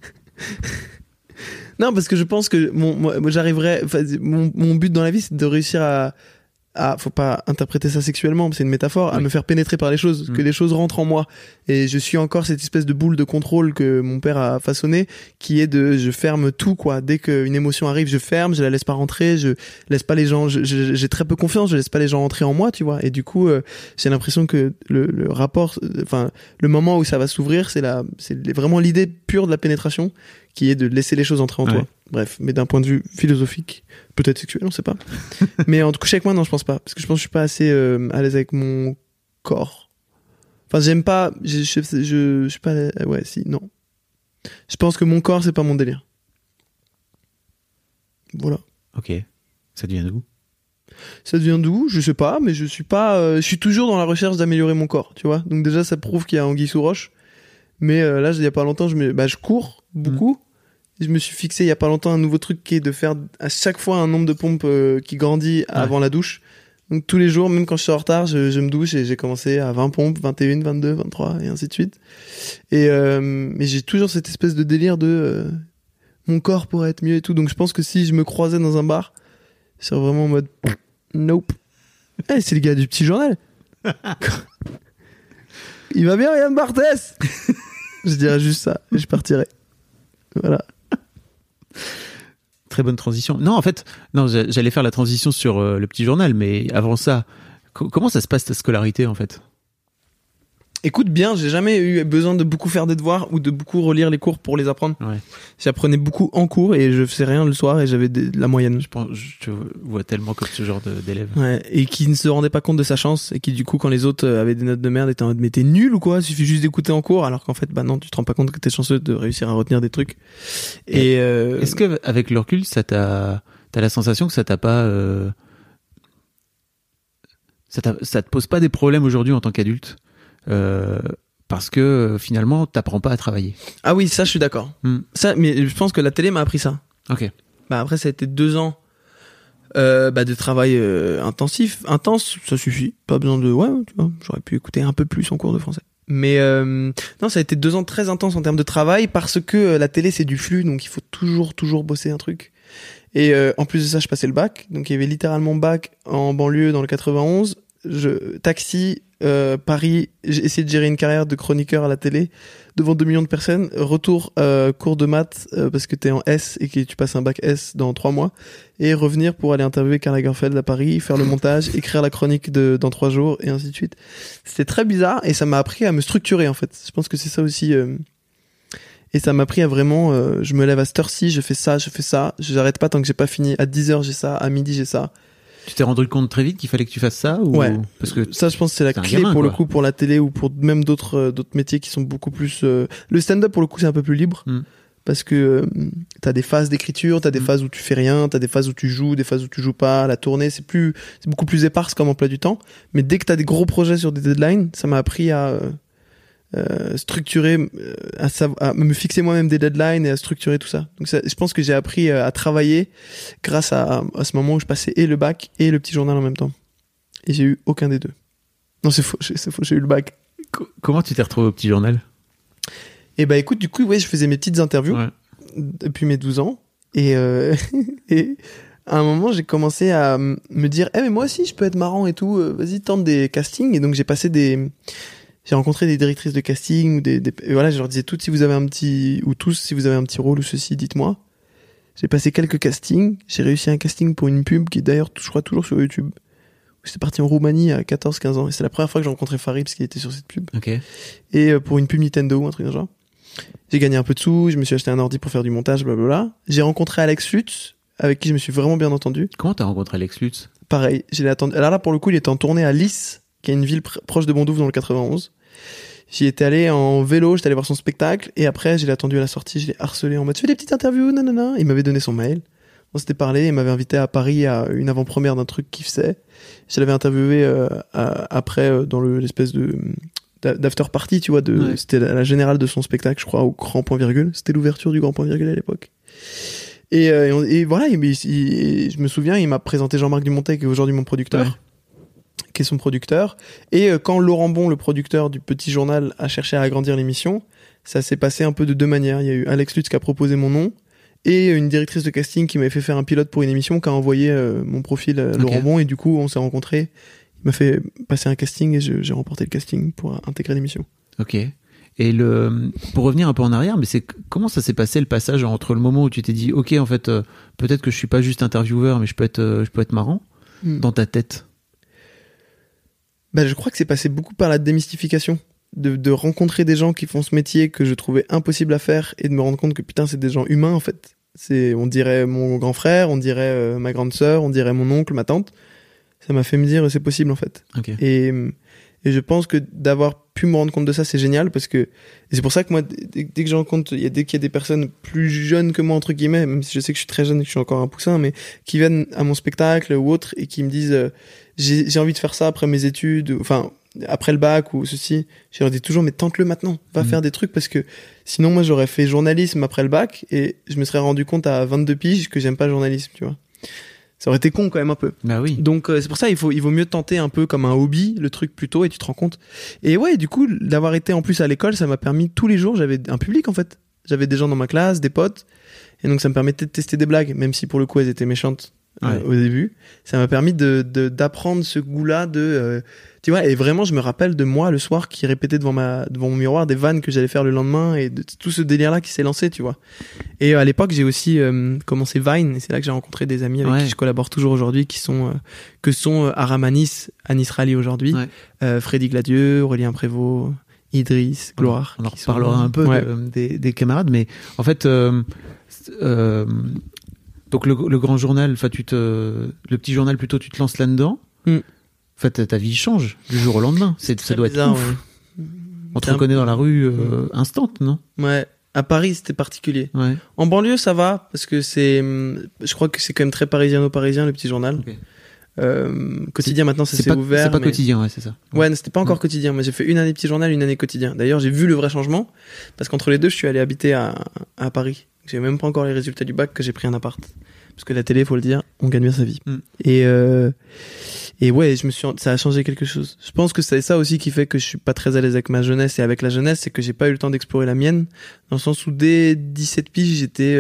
non, parce que je pense que moi j'arriverais... Mon but dans la vie, c'est de réussir à... faut pas interpréter ça sexuellement, c'est une métaphore, à me faire pénétrer par les choses, que les choses rentrent en moi. Et je suis encore cette espèce de boule de contrôle que mon père a façonné, qui est je ferme tout, quoi. Dès qu'une émotion arrive, je ferme, je la laisse pas rentrer, je laisse pas les gens, j'ai très peu confiance, je laisse pas les gens rentrer en moi, tu vois. Et du coup, j'ai l'impression que le rapport, enfin, le moment où ça va s'ouvrir, c'est vraiment l'idée pure de la pénétration, qui est de laisser les choses entrer en toi. Bref, mais d'un point de vue philosophique, peut-être sexuel, on sait pas. Mais en tout cas, avec moi, non, je pense pas. Parce que je pense que je suis pas assez à l'aise avec mon corps. Enfin, j'aime pas, je suis pas, ouais, si, non. Je pense que mon corps, c'est pas mon délire. Voilà. Ok. Ça devient d'où? Ça devient d'où? Je sais pas, mais je suis toujours dans la recherche d'améliorer mon corps, tu vois. Donc déjà, ça prouve qu'il y a anguille sous roche. Mais là, il y a pas longtemps, je cours beaucoup. Je me suis fixé il y a pas longtemps un nouveau truc qui est de faire à chaque fois un nombre de pompes qui grandit avant la douche. Donc tous les jours, même quand je suis en retard, je me douche et j'ai commencé à 20 pompes, 21, 22, 23 et ainsi de suite. Et mais j'ai toujours cette espèce de délire de mon corps pourrait être mieux et tout. Donc je pense que si je me croisais dans un bar, je serais vraiment en mode nope. Hey, c'est le gars du petit journal. Il va bien, Yann Barthès. Je dirais juste ça et je partirais. Voilà. Très bonne transition. Non, en fait, j'allais faire la transition sur le petit journal, mais avant ça, comment ça se passe ta scolarité en fait? Écoute bien, j'ai jamais eu besoin de beaucoup faire des devoirs ou de beaucoup relire les cours pour les apprendre. Ouais. J'apprenais beaucoup en cours et je faisais rien le soir et j'avais la moyenne. Je te vois tellement comme ce genre d'élève. Ouais, et qui ne se rendait pas compte de sa chance et qui du coup quand les autres avaient des notes de merde étaient en mode mais t'es nul ou quoi? Il suffit juste d'écouter en cours alors qu'en fait bah non, tu te rends pas compte que t'es chanceux de réussir à retenir des trucs. Et est-ce que avec le recul t'as la sensation que ça t'a pas ça te pose pas des problèmes aujourd'hui en tant qu'adulte? Parce que finalement t'apprends pas à travailler. Ah oui, ça je suis d'accord. Ça, mais je pense que la télé m'a appris ça. Ok. Bah après ça a été 2 ans de travail intense, ça suffit. Pas besoin de tu vois, j'aurais pu écouter un peu plus en cours de français. Mais non, ça a été 2 ans très intenses en termes de travail parce que la télé c'est du flux, donc il faut toujours bosser un truc. Et en plus de ça, je passais le bac, donc il y avait littéralement bac en banlieue dans le 91. Taxi Paris, j'ai essayé de gérer une carrière de chroniqueur à la télé devant 2 millions de personnes. Retour cours de maths parce que t'es en S et que tu passes un bac S dans 3 mois. Et revenir pour aller interviewer Karl Lagerfeld à Paris, faire le montage, écrire la chronique dans 3 jours et ainsi de suite. C'était très bizarre et ça m'a appris à me structurer en fait. Je pense que c'est ça aussi. Et ça m'a appris à vraiment, je me lève à cette heure-ci, je fais ça, j'arrête pas tant que j'ai pas fini. À 10h j'ai ça, à midi j'ai ça. Tu t'es rendu compte très vite qu'il fallait que tu fasses ça ou... Ouais. Parce que ça, je pense que c'est la clé gamin, pour quoi. le coup, pour la télé ou pour même d'autres métiers qui sont beaucoup plus. Le stand-up pour le coup, c'est un peu plus libre parce que t'as des phases d'écriture, t'as des phases où tu fais rien, t'as des phases où tu joues, des phases où tu joues pas. La tournée, c'est beaucoup plus éparse comme emploi du temps. Mais dès que t'as des gros projets sur des deadlines, ça m'a appris à structurer, à me fixer moi-même des deadlines et à structurer tout ça. Donc ça, je pense que j'ai appris à travailler grâce à ce moment où je passais et le bac et le petit journal en même temps. Et j'ai eu aucun des deux. Non, c'est faux, j'ai eu le bac. Comment tu t'es retrouvé au petit journal? Et bah écoute, du coup, ouais, je faisais mes petites interviews depuis mes 12 ans. Et à un moment, j'ai commencé à me dire, mais moi aussi, je peux être marrant et tout. Vas-y, tente des castings. Et donc, j'ai rencontré des directrices de casting ou et voilà, je leur disais toutes si vous avez un petit rôle ou ceci, dites-moi. J'ai passé quelques castings, j'ai réussi un casting pour une pub qui est d'ailleurs, je crois, toujours sur YouTube. J'étais parti en Roumanie à 14-15 ans et c'est la première fois que j'ai rencontré Farid parce qu'il était sur cette pub. Okay. Et pour une pub Nintendo ou un truc dans le genre. J'ai gagné un peu de sous, je me suis acheté un ordi pour faire du montage, blablabla. J'ai rencontré Alex Lutz, avec qui je me suis vraiment bien entendu. Comment t'as rencontré Alex Lutz? Pareil, je l'ai attendu. Alors là, pour le coup, il était en tournée à Lys, qui est une ville proche de Bondoufle dans le 91. J'y étais allé en vélo, j'étais allé voir son spectacle, et après, je l'ai attendu à la sortie, je l'ai harcelé en mode, tu fais des petites interviews, nanana. Il m'avait donné son mail. On s'était parlé, il m'avait invité à Paris à une avant-première d'un truc qu'il faisait. Je l'avais interviewé après dans l'espèce d'after party, tu vois, c'était la générale de son spectacle, je crois, au Grand Point Virgule. C'était l'ouverture du Grand Point Virgule à l'époque. Et voilà, je me souviens, il m'a présenté Jean-Marc Dumontet, qui est aujourd'hui mon producteur, qui est son producteur. Et quand Laurent Bon, le producteur du Petit Journal, a cherché à agrandir l'émission, ça s'est passé un peu de 2 manières. Il y a eu Alex Lutz qui a proposé mon nom, et une directrice de casting qui m'avait fait faire un pilote pour une émission, qui a envoyé mon profil à Laurent Bon, et du coup, on s'est rencontrés. Il m'a fait passer un casting et j'ai remporté le casting pour intégrer l'émission. Ok. Et pour revenir un peu en arrière, mais comment ça s'est passé le passage entre le moment où tu t'es dit, ok, en fait, peut-être que je suis pas juste intervieweur, mais je peux être marrant, dans ta tête? Bah, je crois que c'est passé beaucoup par la démystification, de rencontrer des gens qui font ce métier que je trouvais impossible à faire et de me rendre compte que putain, c'est des gens humains en fait. On dirait mon grand frère, on dirait ma grande sœur, on dirait mon oncle, ma tante. Ça m'a fait me dire c'est possible en fait. Okay. Et je pense que d'avoir pu me rendre compte de ça, c'est génial parce que c'est pour ça que moi dès que j'en rencontre, dès qu'il y a des personnes plus jeunes que moi entre guillemets, même si je sais que je suis très jeune et que je suis encore un poussin, mais qui viennent à mon spectacle ou autre et qui me disent j'ai envie de faire ça après mes études, enfin après le bac ou ceci, je leur dis toujours mais tente-le maintenant, va faire des trucs parce que sinon moi j'aurais fait journalisme après le bac et je me serais rendu compte à 22 piges que j'aime pas le journalisme, tu vois. Ça aurait été con quand même un peu. Bah oui. Donc c'est pour ça il vaut mieux tenter un peu comme un hobby le truc plus tôt et tu te rends compte. Et ouais, du coup d'avoir été en plus à l'école, ça m'a permis tous les jours, j'avais un public en fait. J'avais des gens dans ma classe, des potes et donc ça me permettait de tester des blagues même si pour le coup elles étaient méchantes au début. Ça m'a permis d'apprendre ce goût-là tu vois, et vraiment je me rappelle de moi le soir qui répétait devant mon miroir des vannes que j'allais faire le lendemain et de tout ce délire-là qui s'est lancé, tu vois. Et à l'époque, j'ai aussi commencé Vine et c'est là que j'ai rencontré des amis avec qui je collabore toujours aujourd'hui qui sont Aram Anis Rally aujourd'hui, Freddy Gladieux, Aurélien Prévost, Idriss, Gloire. On en reparlera un peu des camarades, mais en fait donc le grand journal, enfin le petit journal plutôt, tu te lances là-dedans. En fait, ta vie change du jour au lendemain. Ça doit bizarre, être ouf. Ouais. On te reconnaît dans la rue instant, non? Ouais. À Paris, c'était particulier. Ouais. En banlieue, ça va parce que je crois que c'est quand même très parisiano-parisien le petit journal. Okay. Quotidien maintenant, ça s'est ouvert. C'est pas quotidien, ouais, c'est ça. Ouais, c'était pas encore quotidien. Moi, j'ai fait une année petit journal, une année quotidien. D'ailleurs, j'ai vu le vrai changement parce qu'entre les deux, je suis allé habiter à Paris. J'ai même pas encore les résultats du bac que j'ai pris un appart. Parce que la télé, faut le dire, on gagne bien sa vie. Et ouais, ça a changé quelque chose. Je pense que c'est ça aussi qui fait que je suis pas très à l'aise avec ma jeunesse et avec la jeunesse, c'est que j'ai pas eu le temps d'explorer la mienne. Dans le sens où dès 17 piges, j'étais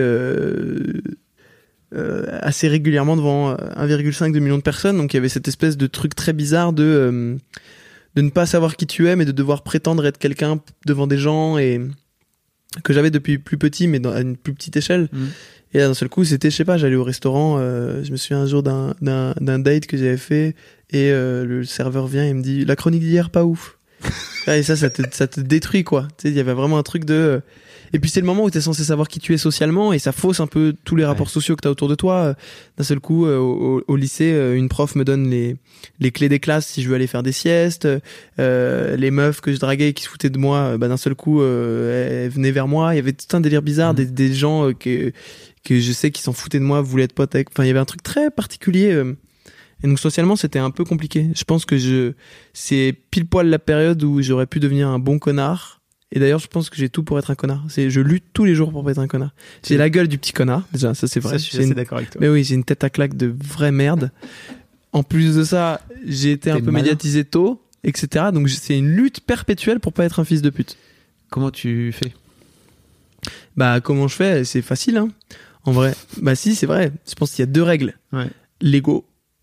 assez régulièrement devant 1,5 million de personnes. Donc il y avait cette espèce de truc très bizarre de de ne pas savoir qui tu es, mais de devoir prétendre être quelqu'un devant des gens, et que j'avais depuis plus petit, mais à une plus petite échelle. Et là, d'un seul coup, c'était, je sais pas, j'allais au restaurant, je me souviens un jour d'un date que j'avais fait, et le serveur vient et me dit, la chronique d'hier, pas ouf. Et ça te détruit, quoi. Tu sais, il y avait vraiment un truc de... Et puis c'est le moment où t'es censé savoir qui tu es socialement, et ça fausse un peu tous les rapports sociaux que t'as autour de toi. D'un seul coup, au lycée, une prof me donne les clés des classes si je veux aller faire des siestes. Les meufs que je draguais qui se foutaient de moi, d'un seul coup, elles venaient vers moi. Il y avait tout un délire bizarre, des gens que je sais qui s'en foutaient de moi, voulaient être potes avec. Enfin, il y avait un truc très particulier. Et donc socialement, c'était un peu compliqué. Je pense que c'est pile poil la période où j'aurais pu devenir un bon connard. Et d'ailleurs, je pense que j'ai tout pour être un connard. Je lutte tous les jours pour pas être un connard. J'ai la gueule du petit connard, déjà, ça c'est vrai. Ça, je suis assez d'accord avec toi. Mais oui, j'ai une tête à claque de vraie merde. En plus de ça, j'ai été un peu médiatisé tôt, etc. Donc c'est une lutte perpétuelle pour pas être un fils de pute. Comment tu fais ? Bah, comment je fais ? C'est facile, hein. En vrai. Bah si, c'est vrai. Je pense qu'il y a 2 règles. Ouais. L'ego.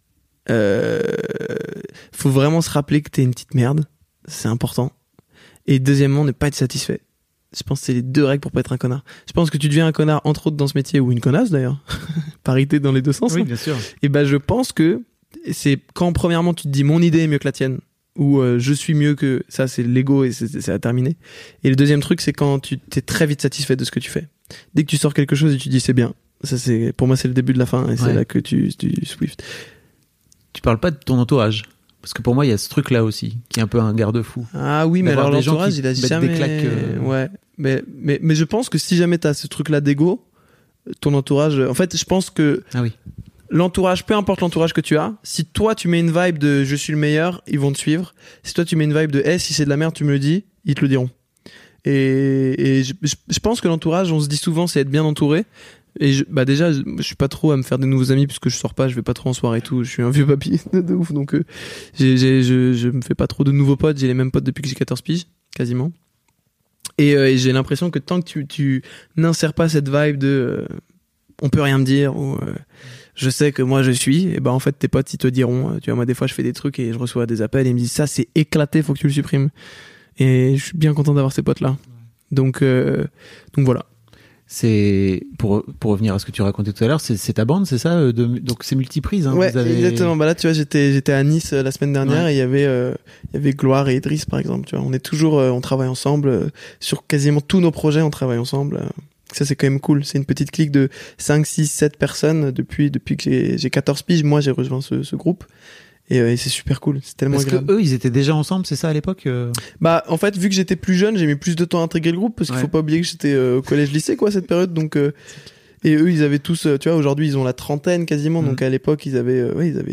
Faut vraiment se rappeler que t'es une petite merde. C'est important. Et deuxièmement, ne pas être satisfait. Je pense que c'est les 2 règles pour pas être un connard. Je pense que tu deviens un connard, entre autres, dans ce métier, ou une connasse, d'ailleurs. Parité dans les 2 sens. Oui, hein. bien sûr. Et ben, je pense que c'est quand, premièrement, tu te dis, mon idée est mieux que la tienne, ou je suis mieux que... Ça, c'est l'ego, et c'est à terminer. Et le deuxième truc, c'est quand tu t'es très vite satisfait de ce que tu fais. Dès que tu sors quelque chose et tu dis, c'est bien. Ça, pour moi, c'est le début de la fin, et c'est là que tu Swift. Tu parles pas de ton entourage. Parce que pour moi, il y a ce truc-là aussi, qui est un peu un garde-fou. Ah oui, mais alors l'entourage, il a jamais... des claques, Ouais, mais je pense que si jamais t'as ce truc-là d'ego, ton entourage... En fait, je pense que l'entourage, peu importe l'entourage que tu as, si toi, tu mets une vibe de « je suis le meilleur », ils vont te suivre. Si toi, tu mets une vibe de « si c'est de la merde, tu me le dis », ils te le diront. Et je pense que l'entourage, on se dit souvent, c'est être bien entouré. Et déjà, je suis pas trop à me faire des nouveaux amis puisque je sors pas, je vais pas trop en soirée et tout. Je suis un vieux papy de ouf, donc je me fais pas trop de nouveaux potes. J'ai les mêmes potes depuis que j'ai 14 piges, quasiment. Et j'ai l'impression que tant que tu n'insères pas cette vibe de on peut rien me dire ou je sais que moi je suis, et en fait tes potes ils te diront. Tu vois, moi des fois je fais des trucs et je reçois des appels et ils me disent ça c'est éclaté, faut que tu le supprimes. Et je suis bien content d'avoir ces potes là. Donc voilà. C'est pour revenir à ce que tu racontais tout à l'heure, c'est ta bande, c'est ça donc c'est multiprise, hein. Ouais, vous avez... exactement. Bah là, tu vois, j'étais à Nice la semaine dernière, et il y avait Gloire et Idriss par exemple. Tu vois, on est toujours, on travaille ensemble sur quasiment tous nos projets, on travaille ensemble. Ça c'est quand même cool. C'est une petite clique de 5, 6, 7 personnes depuis que j'ai 14 piges. Moi, j'ai rejoint ce groupe. Et c'est super cool, c'est tellement agréable. Parce que eux, ils étaient déjà ensemble, c'est ça à l'époque Bah en fait, vu que j'étais plus jeune, j'ai mis plus de temps à intégrer le groupe parce qu'il faut pas oublier que j'étais au collège-lycée quoi cette période. Donc et eux, ils avaient tous, tu vois, aujourd'hui ils ont la trentaine quasiment. Donc à l'époque, ils avaient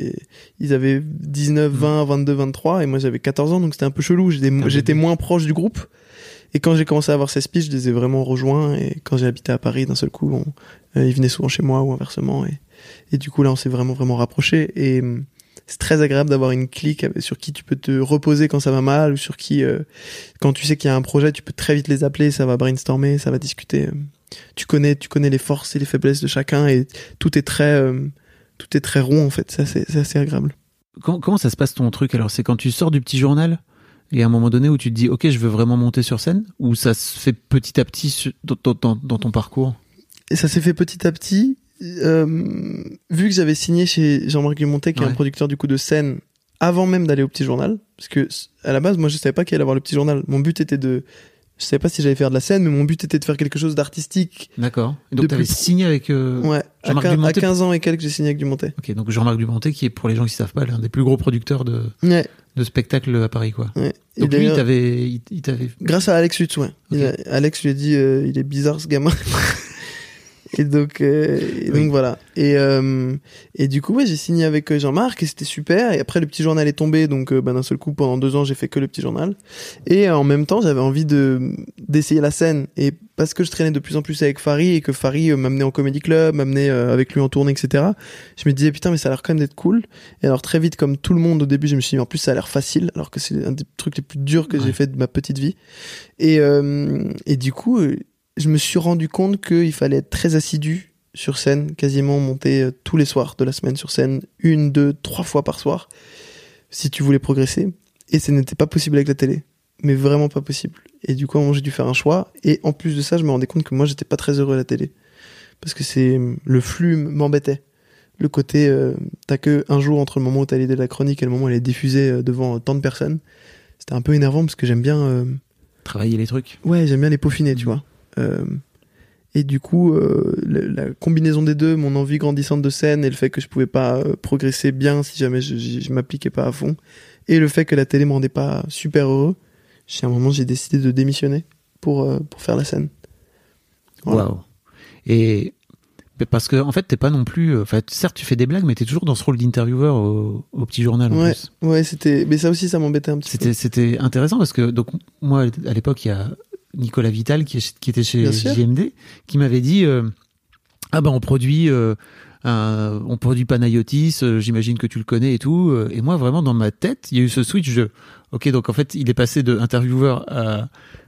19, 20, 22, 23 et moi j'avais 14 ans, donc c'était un peu chelou. J'étais moins proche du groupe. Et quand j'ai commencé à avoir 16 piges, je les ai vraiment rejoints. Et quand j'ai habité à Paris, d'un seul coup, ils venaient souvent chez moi ou inversement. Et du coup là, on s'est vraiment rapprochés. Et c'est très agréable d'avoir une clique sur qui tu peux te reposer quand ça va mal, ou sur qui, quand tu sais qu'il y a un projet, tu peux très vite les appeler, ça va brainstormer, ça va discuter. Tu connais les forces et les faiblesses de chacun, et tout est très rond en fait. C'est assez agréable. Comment ça se passe ton truc alors? C'est quand tu sors du petit journal et à un moment donné où tu te dis ok, je veux vraiment monter sur scène, ou ça se fait petit à petit dans ton parcours? Et ça s'est fait petit à petit. Vu que j'avais signé chez Jean-Marc Dumontet, qui est un producteur du coup de scène, avant même d'aller au petit journal, parce que à la base moi je savais pas qu'il allait avoir le petit journal. Mon but était je savais pas si j'allais faire de la scène, mais mon but était de faire quelque chose d'artistique. D'accord. Et donc t'avais signé avec Jean-Marc Dumontet. À 15 ans et quelques, j'ai signé avec Dumontet. Ok, donc Jean-Marc Dumontet, qui est, pour les gens qui savent pas, l'un des plus gros producteurs de spectacles à Paris, quoi. Ouais. Donc lui, il t'avait... Grâce à Alex Lutz, ouais. Okay. Alex lui a dit, il est bizarre ce gamin. Et donc voilà. Et du coup, j'ai signé avec Jean-Marc et c'était super. Et après, le petit journal est tombé. Donc, d'un seul coup, pendant 2 ans, j'ai fait que le petit journal. Et en même temps, j'avais envie d'essayer la scène. Et parce que je traînais de plus en plus avec Fari et que Fari m'amenait en comedy club, m'amenait avec lui en tournée, etc. Je me disais, putain, mais ça a l'air quand même d'être cool. Et alors, très vite, comme tout le monde au début, je me suis dit, en plus, ça a l'air facile. Alors que c'est un des trucs les plus durs que j'ai fait de ma petite vie. Et du coup, je me suis rendu compte qu'il fallait être très assidu sur scène, quasiment monter tous les soirs de la semaine sur scène, 1, 2, 3 fois par soir, si tu voulais progresser. Et ça n'était pas possible avec la télé. Mais vraiment pas possible. Et du coup, à un moment, j'ai dû faire un choix. Et en plus de ça, je me rendais compte que moi, j'étais pas très heureux à la télé. Parce que le flux m'embêtait. Le côté, t'as que un jour entre le moment où t'as l'idée de la chronique et le moment où elle est diffusée devant tant de personnes. C'était un peu énervant parce que j'aime bien... Travailler les trucs. Ouais, j'aime bien les peaufiner, tu vois. Et du coup, la combinaison des deux, mon envie grandissante de scène et le fait que je pouvais pas progresser bien si jamais je m'appliquais pas à fond, et le fait que la télé me rendait pas super heureux, à un moment, j'ai décidé de démissionner pour faire la scène. Voilà. Waouh. Et parce que en fait, t'es pas non plus. Certes, tu fais des blagues, mais t'es toujours dans ce rôle d'intervieweur au petit journal. En plus. Ouais, c'était. Mais ça aussi, ça m'embêtait un petit peu. C'était intéressant parce que donc moi, à l'époque, il y a Nicolas Vital qui était chez JMD qui m'avait dit on produit. On produit Panayotis, j'imagine que tu le connais et tout. Et moi, vraiment, dans ma tête, il y a eu ce switch de ok, donc en fait, il est passé de intervieweur à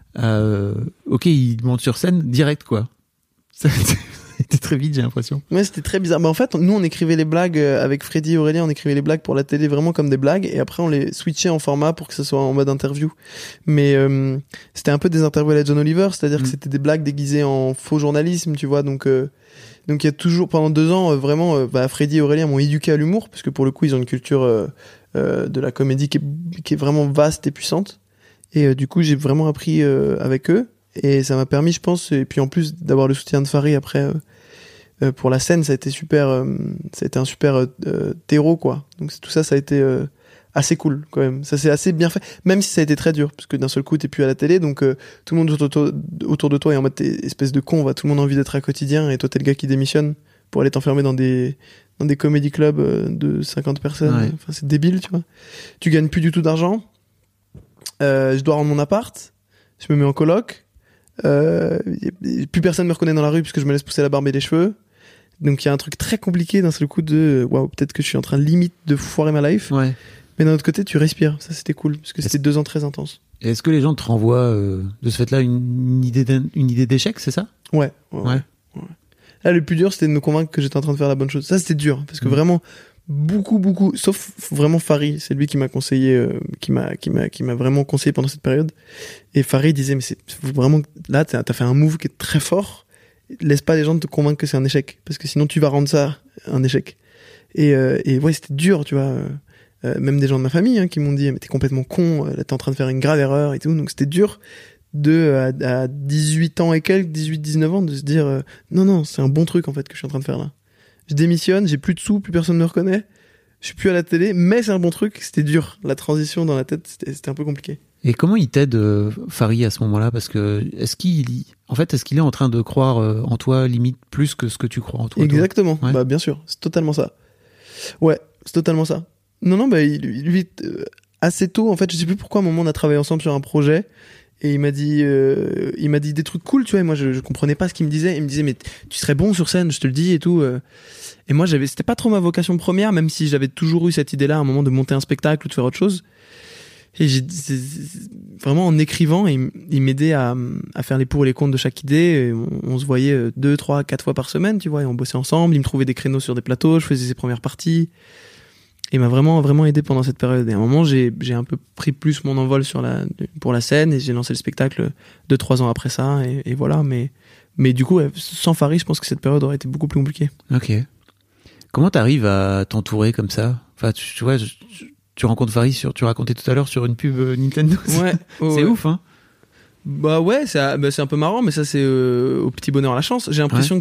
ok, il monte sur scène direct, quoi. C'était très vite, j'ai l'impression. Ouais, c'était très bizarre. En fait, nous, on écrivait les blagues avec Freddy et Aurélien, on écrivait les blagues pour la télé vraiment comme des blagues, et après, on les switchait en format pour que ce soit en mode interview. Mais c'était un peu des interviews à la John Oliver, c'est-à-dire que c'était des blagues déguisées en faux journalisme, tu vois, donc il y a toujours, pendant 2 ans, vraiment, Freddy et Aurélien m'ont éduqué à l'humour, parce que pour le coup, ils ont une culture de la comédie qui est vraiment vaste et puissante. Et du coup, j'ai vraiment appris avec eux, et ça m'a permis, je pense, et puis en plus d'avoir le soutien de Farid après pour la scène, ça a été un super terreau, quoi. Donc tout ça, ça a été assez cool quand même. Ça s'est assez bien fait, même si ça a été très dur, parce que d'un seul coup, t'es plus à la télé, donc tout le monde autour de toi est en mode t'es espèce de con, tout le monde a envie d'être à quotidien, et toi t'es le gars qui démissionne pour aller t'enfermer dans des comédie clubs de 50 personnes. Ouais. Enfin, c'est débile, tu vois. Tu gagnes plus du tout d'argent. Je dois rendre mon appart. Je me mets en coloc. Plus personne me reconnaît dans la rue puisque je me laisse pousser la barbe et les cheveux. Donc il y a un truc très compliqué d'un seul coup de waouh, peut-être que je suis en train limite de foirer ma life. Ouais. Mais d'un autre côté, tu respires. Ça, c'était cool parce que c'était 2 ans très intenses. Et est-ce que les gens te renvoient de ce fait-là une idée d'échec, c'est ça ? Ouais. Là, le plus dur, c'était de me convaincre que j'étais en train de faire la bonne chose. Ça, c'était dur parce que vraiment beaucoup, sauf vraiment Farid, c'est lui qui m'a conseillé, qui m'a vraiment conseillé pendant cette période. Et Farid disait, mais c'est vraiment, là, t'as fait un move qui est très fort. Laisse pas les gens te convaincre que c'est un échec, parce que sinon tu vas rendre ça un échec. Et ouais, c'était dur, tu vois. Même des gens de ma famille qui m'ont dit, mais t'es complètement con, là t'es en train de faire une grave erreur et tout. Donc c'était dur à 18 ans et quelques, 18-19 ans, de se dire, non, c'est un bon truc en fait que je suis en train de faire là. Je démissionne, j'ai plus de sous, plus personne me reconnaît, je suis plus à la télé, mais c'est un bon truc. C'était dur, la transition dans la tête, c'était un peu compliqué. Et comment il t'aide, Farid, à ce moment-là ? Parce que est-ce qu'il est en train de croire en toi limite plus que ce que tu crois en toi ? Exactement. Ouais. Bah bien sûr, c'est totalement ça. Ouais, c'est totalement ça. Non, lui assez tôt, en fait, je sais plus pourquoi, à un moment on a travaillé ensemble sur un projet. Et il m'a dit des trucs cool, tu vois. Et moi, je comprenais pas ce qu'il me disait. Il me disait, mais tu serais bon sur scène, je te le dis et tout. Et moi, c'était pas trop ma vocation première, même si j'avais toujours eu cette idée-là à un moment de monter un spectacle ou de faire autre chose. Et vraiment en écrivant, il m'aidait à faire les pour et les contre de chaque idée. Et on se voyait 2, 3, 4 fois par semaine, tu vois. Et on bossait ensemble. Il me trouvait des créneaux sur des plateaux. Je faisais ses premières parties. Et il m'a vraiment aidé pendant cette période. Et à un moment, j'ai un peu pris plus mon envol pour la scène, et j'ai lancé le spectacle 2-3 ans après ça, et voilà. Mais du coup, sans Farid, je pense que cette période aurait été beaucoup plus compliquée. Ok. Comment t'arrives à t'entourer comme ça ? Enfin, tu vois, tu rencontres Farid tu racontais tout à l'heure sur une pub Nintendo. Ouais. C'est ouf, hein ? Bah ouais, c'est un peu marrant, mais ça c'est au petit bonheur la chance. J'ai l'impression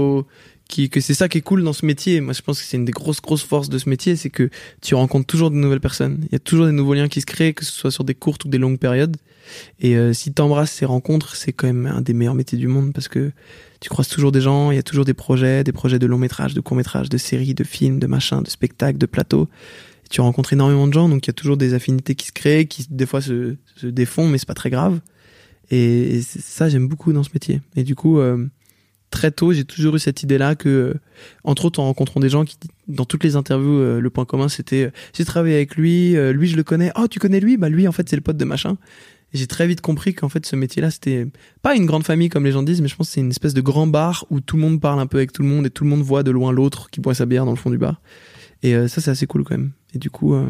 que c'est ça qui est cool dans ce métier. Moi, je pense que c'est une des grosses forces de ce métier, c'est que tu rencontres toujours de nouvelles personnes. Il y a toujours des nouveaux liens qui se créent, que ce soit sur des courtes ou des longues périodes. Et si t'embrasses ces rencontres, c'est quand même un des meilleurs métiers du monde, parce que tu croises toujours des gens, il y a toujours des projets de long métrage, de court métrage, de séries, de films, de machins, de spectacles, de plateaux. Et tu rencontres énormément de gens, donc il y a toujours des affinités qui se créent, qui des fois se défont, mais c'est pas très grave. Et ça, j'aime beaucoup dans ce métier. Et du coup, très tôt, j'ai toujours eu cette idée-là que, entre autres, en rencontrant des gens qui, dans toutes les interviews, le point commun, c'était j'ai travaillé avec lui, lui je le connais. Oh, tu connais lui ? Bah lui, en fait, c'est le pote de machin. Et j'ai très vite compris qu'en fait, ce métier-là, c'était pas une grande famille comme les gens disent, mais je pense que c'est une espèce de grand bar où tout le monde parle un peu avec tout le monde et tout le monde voit de loin l'autre qui boit sa bière dans le fond du bar. Et ça, c'est assez cool quand même. Et du coup,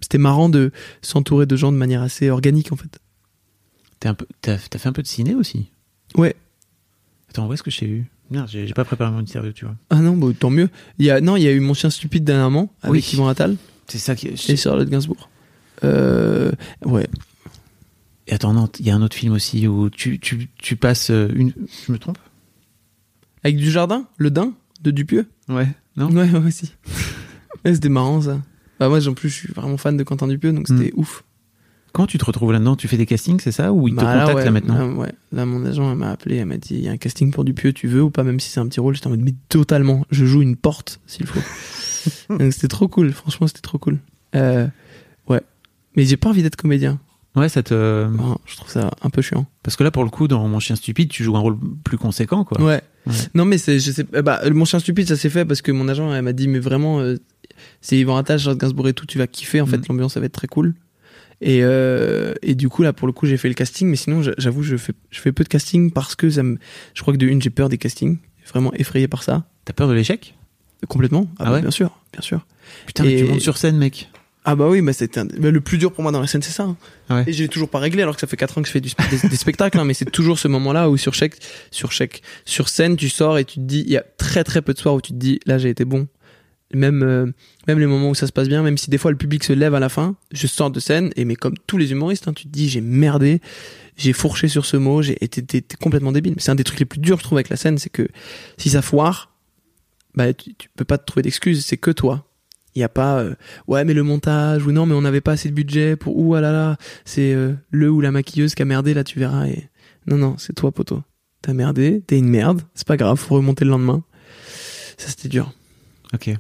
c'était marrant de s'entourer de gens de manière assez organique en fait. T'as fait un peu de ciné aussi? Ouais. Attends, où est-ce que je t'ai eu? Merde, j'ai pas préparé mon interview, tu vois. Ah non, bah, tant mieux. Il y a eu Mon chien stupide dernièrement avec Yvan Attal. C'est ça qui. Et Charlotte Gainsbourg. Ouais. Et attends, non, il y a un autre film aussi où tu passes une. Je me trompe? Avec Dujardin, le Dain de Dupieux. Ouais. Non? Ouais, aussi. Ouais, c'était marrant ça. Bah moi, en plus, je suis vraiment fan de Quentin Dupieux, donc c'était ouf. Quand tu te retrouves là-dedans, tu fais des castings, c'est ça? Ou ils te contactent là maintenant? Ouais. Là, mon agent m'a appelé, elle m'a dit, il y a un casting pour Dupieux, tu veux ou pas, même si c'est un petit rôle. J'étais en mode, mais totalement. Je joue une porte, s'il faut. Donc c'était trop cool. Franchement, c'était trop cool. Ouais. Mais j'ai pas envie d'être comédien. Ouais, ça te. Non, je trouve ça un peu chiant. Parce que là, pour le coup, dans Mon chien stupide, tu joues un rôle plus conséquent, quoi. Ouais. Non, mais Mon chien stupide, ça s'est fait parce que mon agent, elle m'a dit, mais vraiment, c'est Yvan Attal, Charlotte Gainsbourg et tout, tu vas kiffer. En fait, l'ambiance, ça va être très cool. Et du coup, là, pour le coup, j'ai fait le casting, mais sinon, j'avoue, je fais peu de casting parce que je crois que de une, j'ai peur des castings. Vraiment effrayé par ça. T'as peur de l'échec? Complètement. Ah ouais? Bien sûr. Putain, mais tu montes sur scène, mec. Ah bah oui, le plus dur pour moi dans la scène, c'est ça. Hein. Ouais. Et j'ai toujours pas réglé, alors que ça fait 4 ans que je fais des spectacles, hein, mais c'est toujours ce moment-là où sur scène, tu sors et tu te dis, il y a très très peu de soirs où tu te dis, là j'ai été bon. Même les moments où ça se passe bien, même si des fois le public se lève à la fin, je sors de scène, mais comme tous les humoristes, hein, tu te dis, j'ai merdé, j'ai fourché sur ce mot, t'es complètement débile. Mais c'est un des trucs les plus durs, je trouve, avec la scène, c'est que si ça foire, bah tu peux pas te trouver d'excuses, c'est que toi. Il y a pas ouais mais le montage ou non mais on n'avait pas assez de budget pour ah là là c'est le ou la maquilleuse qui a merdé là tu verras et non c'est toi poteau, t'as merdé, t'es une merde, c'est pas grave, faut remonter le lendemain. Ça c'était dur. Ok.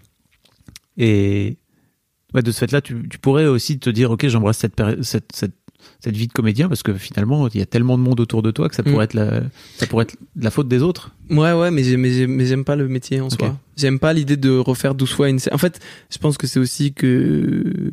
Et ouais, de ce fait là tu pourrais aussi te dire ok, j'embrasse cette vie de comédien parce que finalement il y a tellement de monde autour de toi que ça pourrait être la faute des autres. Ouais mais j'aime pas le métier en soi. J'aime pas l'idée de refaire 12 fois une scène. En fait, je pense que c'est aussi que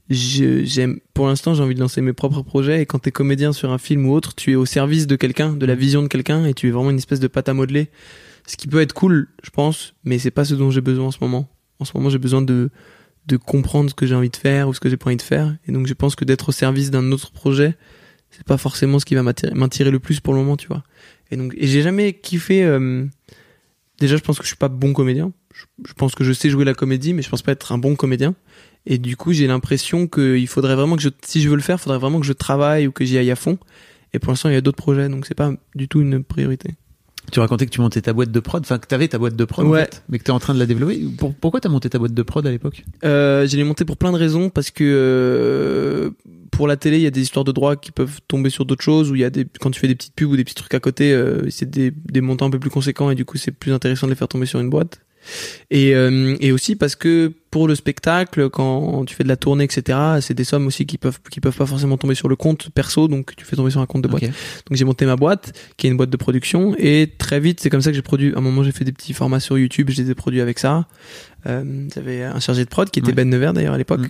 pour l'instant, j'ai envie de lancer mes propres projets et quand t'es comédien sur un film ou autre, tu es au service de quelqu'un, de la vision de quelqu'un et tu es vraiment une espèce de pâte à modeler. Ce qui peut être cool, je pense, mais c'est pas ce dont j'ai besoin en ce moment. En ce moment, j'ai besoin de comprendre ce que j'ai envie de faire ou ce que j'ai pas envie de faire. Et donc, je pense que d'être au service d'un autre projet, c'est pas forcément ce qui va m'attirer le plus pour le moment, tu vois. Et j'ai jamais kiffé, déjà, je pense que je suis pas bon comédien. Je pense que je sais jouer la comédie, mais je pense pas être un bon comédien. Et du coup, j'ai l'impression qu'il faudrait vraiment si je veux le faire, faudrait vraiment que je travaille ou que j'y aille à fond. Et pour l'instant, il y a d'autres projets, donc c'est pas du tout une priorité. Tu racontais que tu montais ta boîte de prod, enfin que t'avais ta boîte de prod en fait, mais que t'es en train de la développer. Pourquoi t'as monté ta boîte de prod à l'époque? Je l'ai montée pour plein de raisons, parce que pour la télé, il y a des histoires de droits qui peuvent tomber sur d'autres choses, où il y a quand tu fais des petites pubs ou des petits trucs à côté, c'est des montants un peu plus conséquents et du coup c'est plus intéressant de les faire tomber sur une boîte. Et aussi parce que pour le spectacle, quand tu fais de la tournée, etc., c'est des sommes aussi qui peuvent pas forcément tomber sur le compte perso, donc tu fais tomber sur un compte de boîte. Okay. Donc j'ai monté ma boîte, qui est une boîte de production, et très vite, c'est comme ça que j'ai produit. À un moment, j'ai fait des petits formats sur YouTube, je les ai produits avec ça. J'avais un chargé de prod qui était Ben Nevers d'ailleurs à l'époque.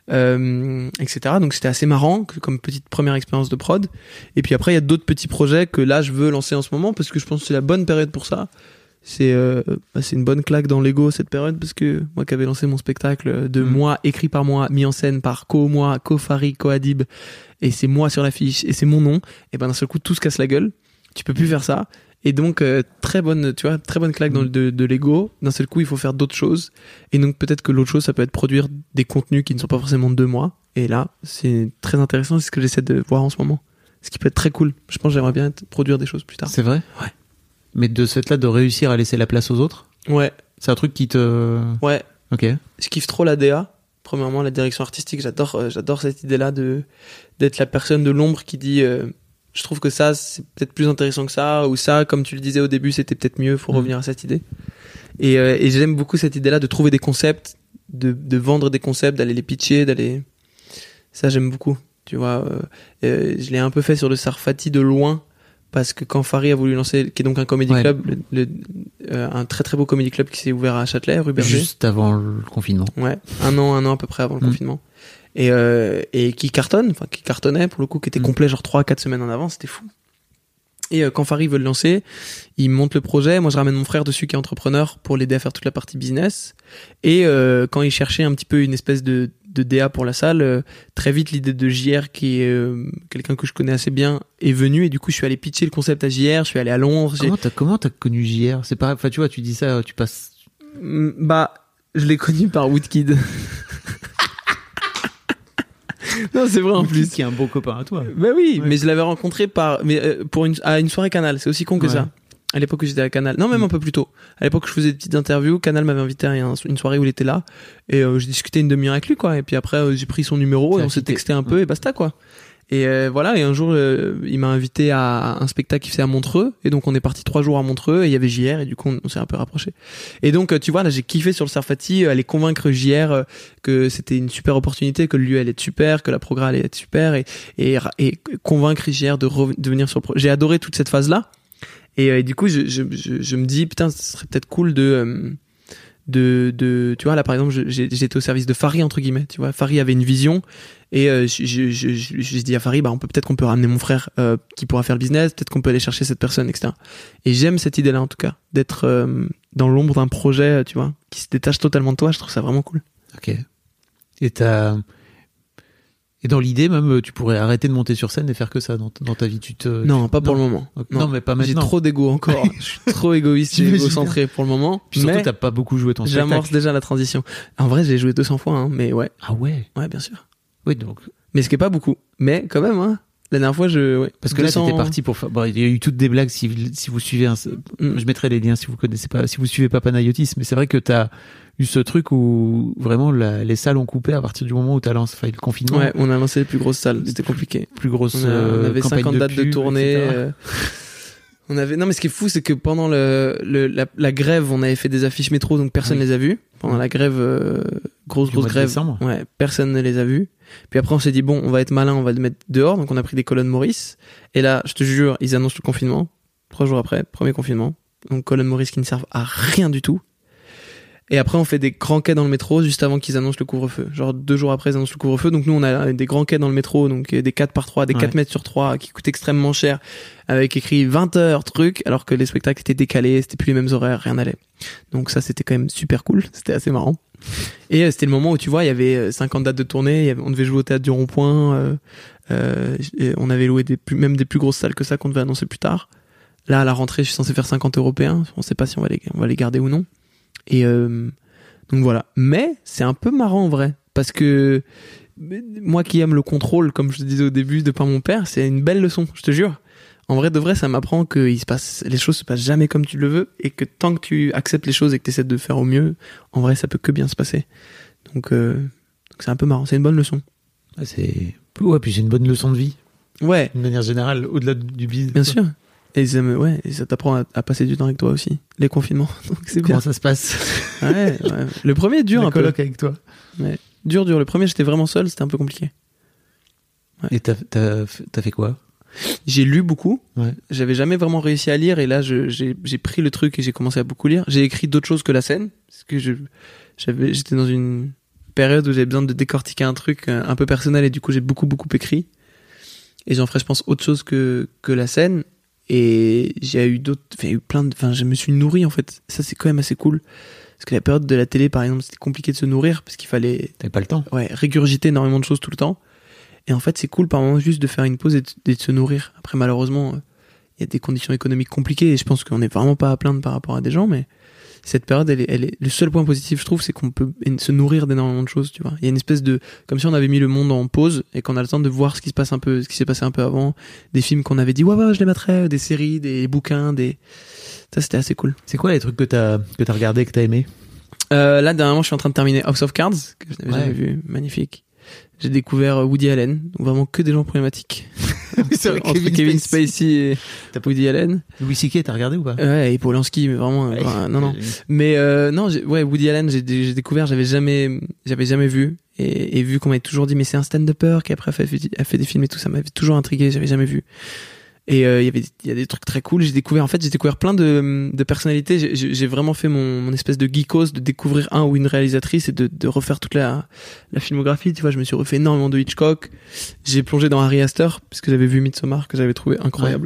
Etc. Donc c'était assez marrant comme petite première expérience de prod. Et puis après, il y a d'autres petits projets que là, je veux lancer en ce moment parce que je pense que c'est la bonne période pour ça. C'est une bonne claque dans l'ego cette période parce que moi qui avais lancé mon spectacle de moi, écrit par moi, mis en scène par moi, Fari, Adib, et c'est moi sur l'affiche et c'est mon nom, et ben d'un seul coup tout se casse la gueule, tu peux plus faire ça, et donc très bonne claque dans de l'ego. D'un seul coup il faut faire d'autres choses, et donc peut-être que l'autre chose ça peut être produire des contenus qui ne sont pas forcément de moi, et là c'est très intéressant, c'est ce que j'essaie de voir en ce moment, ce qui peut être très cool. Je pense que j'aimerais bien produire des choses plus tard. C'est vrai? Ouais. Mais de ce fait-là, de réussir à laisser la place aux autres? Ouais. C'est un truc qui te... Ouais. Ok. Je kiffe trop la DA. Premièrement, la direction artistique, j'adore cette idée-là d'être la personne de l'ombre qui dit je trouve que ça, c'est peut-être plus intéressant que ça, ou ça, comme tu le disais au début, c'était peut-être mieux, faut revenir à cette idée. Et j'aime beaucoup cette idée-là de trouver des concepts, de vendre des concepts, d'aller les pitcher, ça, j'aime beaucoup. Tu vois, je l'ai un peu fait sur le Sarfati de loin, parce que quand Fari a voulu lancer, qui est donc un comédie club, un très très beau comédie club qui s'est ouvert à Châtelet, rue Berger. Juste avant le confinement. Ouais, un an à peu près avant le confinement. Et qui cartonnait pour le coup, qui était complet genre 3-4 semaines en avance, c'était fou. Et quand Fari veut le lancer, il monte le projet, moi je ramène mon frère dessus qui est entrepreneur pour l'aider à faire toute la partie business. Et quand il cherchait un petit peu une espèce de de DA pour la salle, très vite l'idée de JR, qui est quelqu'un que je connais assez bien, est venue, et du coup je suis allé pitcher le concept à JR, je suis allé à Londres. Comment t'as connu JR? C'est pareil, enfin tu vois, tu dis ça, tu passes. Bah, je l'ai connu par Woodkid. Non, c'est vrai en plus. Qui est un bon copain à toi. Bah oui, Ouais. mais je l'avais rencontré à une soirée Canal. C'est aussi con que Ouais. ça. À l'époque où j'étais à Canal. Non, même un peu plus tôt. À l'époque où je faisais des petites interviews, Canal m'avait invité à une soirée où il était là. Et j'ai discuté une demi-heure avec lui, quoi. Et puis après, j'ai pris son numéro et on s'est texté un peu et basta, quoi. Et voilà, et un jour, il m'a invité à un spectacle qui faisait à Montreux. Et donc, on est parti 3 jours à Montreux et il y avait JR et du coup, on s'est un peu rapprochés. Et donc, tu vois, là, j'ai kiffé sur le Sarfati, aller convaincre JR que c'était une super opportunité, que le lieu allait être super, que la programme allait être super et convaincre JR de venir sur le projet. J'ai adoré toute cette phase-là. Et du coup, je me dis, putain, ce serait peut-être cool de tu vois, là, par exemple, j'étais au service de Fari, entre guillemets, tu vois. Fari avait une vision et j'ai dit à Fari, bah, qu'on peut ramener mon frère, qui pourra faire le business, peut-être qu'on peut aller chercher cette personne, etc. Et j'aime cette idée-là, en tout cas, d'être dans l'ombre d'un projet, tu vois, qui se détache totalement de toi. Je trouve ça vraiment cool. Ok. Et dans l'idée, même, tu pourrais arrêter de monter sur scène et faire que ça dans ta vie. Non, pas pour le moment. Okay. Non, mais pas maintenant. J'ai trop d'ego encore. Je suis trop égoïste et égocentré pour le moment. Puis surtout, t'as pas beaucoup joué ton spectacle. J'amorce déjà la transition. En vrai, j'ai joué 200 fois, hein, mais ouais. Ah ouais? Ouais, bien sûr. Oui, donc. Mais ce qui est pas beaucoup. Mais quand même, hein. La dernière fois, ouais. Parce que 200... là, t'étais parti pour faire. Bon, il y a eu toutes des blagues si vous suivez. Je mettrai les liens si vous connaissez pas, si vous suivez pas Panayotis. Mais c'est vrai que t'as eu ce truc où vraiment les salles ont coupé à partir du moment où t'as lancé le confinement. Ouais, on a lancé les plus grosses salles. C'était compliqué. Plus grosses. On avait 50 dates de tournée. Non, mais ce qui est fou, c'est que pendant la grève, on avait fait des affiches métro, donc personne les a vues. Pendant la grève, grosse grève. Décembre. Ouais, personne ne les a vues. Puis après, on s'est dit, bon, on va être malin, on va le mettre dehors. Donc on a pris des colonnes Maurice. Et là, je te jure, ils annoncent le confinement. 3 jours après, premier confinement. Donc colonnes Maurice qui ne servent à rien du tout. Et après, on fait des grands quais dans le métro juste avant qu'ils annoncent le couvre-feu. Genre 2 jours après, ils annoncent le couvre-feu. Donc nous, on a des grands quais dans le métro, donc des 4x3, des 4 mètres sur 3, qui coûtent extrêmement cher, avec écrit 20 heures, truc, alors que les spectacles étaient décalés, c'était plus les mêmes horaires, rien n'allait. Donc ça, c'était quand même super cool. C'était assez marrant. Et c'était le moment où, tu vois, il y avait 50 dates de tournée, on devait jouer au Théâtre du Rond-Point, on avait loué même des plus grosses salles que ça qu'on devait annoncer plus tard. Là, à la rentrée, je suis censé faire 50 Européens. On sait pas si on va les garder ou non. Et donc voilà. Mais c'est un peu marrant en vrai, parce que moi qui aime le contrôle, comme je te disais au début, de par mon père, c'est une belle leçon, je te jure. En vrai de vrai, ça m'apprend que les choses se passent jamais comme tu le veux, et que tant que tu acceptes les choses et que tu essaies de faire au mieux, en vrai, ça peut que bien se passer. Donc c'est un peu marrant, c'est une bonne leçon. Ouais, puis c'est une bonne leçon de vie. Ouais. De manière générale, au-delà du business. Bien sûr. Et ça t'apprend à passer du temps avec toi aussi, les confinements. Donc c'est Comment bien. ça se passe? Ouais. Le premier est dur un peu. Coloc avec toi. Ouais. Dur. Le premier, j'étais vraiment seul, c'était un peu compliqué. Ouais. Et t'as fait quoi? J'ai lu beaucoup. Ouais. J'avais jamais vraiment réussi à lire, et là j'ai pris le truc et j'ai commencé à beaucoup lire. J'ai écrit d'autres choses que la scène, parce que j'étais dans une période où j'avais besoin de décortiquer un truc un peu personnel, et du coup j'ai beaucoup écrit. Et j'en ferai, je pense, autre chose que la scène. Et j'ai eu je me suis nourri, en fait. Ça, c'est quand même assez cool. Parce que la période de la télé, par exemple, c'était compliqué de se nourrir, parce qu'il fallait... T'avais pas le temps. Ouais, régurgiter énormément de choses tout le temps. Et en fait, c'est cool par moment juste de faire une pause et de se nourrir. Après, malheureusement, il y a des conditions économiques compliquées, et je pense qu'on n'est vraiment pas à plaindre par rapport à des gens, mais cette période, elle est le seul point positif, je trouve, c'est qu'on peut se nourrir d'énormément de choses, tu vois. Il y a une espèce de, comme si on avait mis le monde en pause et qu'on a le temps de voir ce qui s'est passé un peu avant, des films qu'on avait dit, ouais, je les mettrais, des séries, des bouquins, ça, c'était assez cool. C'est quoi les trucs que t'as regardé, que t'as aimé? Là, dernièrement, je suis en train de terminer House of Cards, que je n'avais jamais vu. Magnifique. J'ai découvert Woody Allen, donc vraiment que des gens problématiques. C'est vrai, entre Kevin Spacey et Woody Allen. Louis C.K., t'as regardé ou pas? Ouais, et Polanski, mais vraiment, non. Mais non, Woody Allen, j'ai découvert, j'avais jamais vu, et vu qu'on m'avait toujours dit, mais c'est un stand-upper qui après a fait des films et tout, ça m'avait toujours intrigué, j'avais jamais vu. Et il y a des trucs très cool. J'ai découvert plein de personnalités. J'ai vraiment fait mon espèce de geekos de découvrir un ou une réalisatrice et de refaire toute la filmographie. Tu vois, je me suis refait énormément de Hitchcock. J'ai plongé dans Harry Astor parce que j'avais vu Midsommar, que j'avais trouvé incroyable.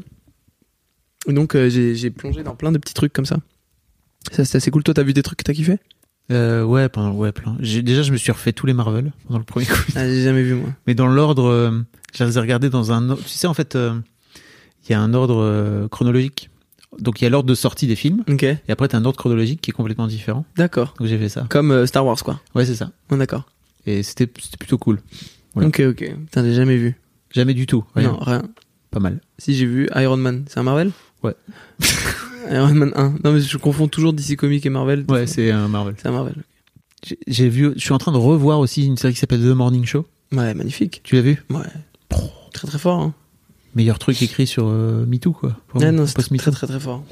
Ouais. Et donc j'ai plongé dans plein de petits trucs comme ça. Ça, c'est assez cool. Toi, t'as vu des trucs que t'as kiffé? Ouais, plein. Déjà, je me suis refait tous les Marvel pendant le premier coup. Ah, j'ai jamais vu, moi. Mais dans l'ordre, je les ai regardés dans un ordre. Tu sais, en fait, il y a un ordre chronologique. Donc, il y a l'ordre de sortie des films. Ok. Et après, t'as un ordre chronologique qui est complètement différent. D'accord. Donc, j'ai fait ça. Comme Star Wars, quoi. Ouais, c'est ça. Oh, d'accord. Et c'était plutôt cool. Voilà. Ok. Putain, j'ai jamais vu. Jamais du tout. Rien. Non, rien. Pas mal. Si, j'ai vu Iron Man. C'est un Marvel? Ouais. Iron Man 1. Non, mais je confonds toujours DC Comics et Marvel. Ouais, c'est un Marvel. C'est un Marvel. J'ai vu, je suis en train de revoir aussi une série qui s'appelle The Morning Show. Ouais, magnifique. Tu l'as vu? Ouais. Très très fort, hein. Meilleur truc écrit sur MeToo, quoi. Ouais, non, c'est Post-MeToo. très fort.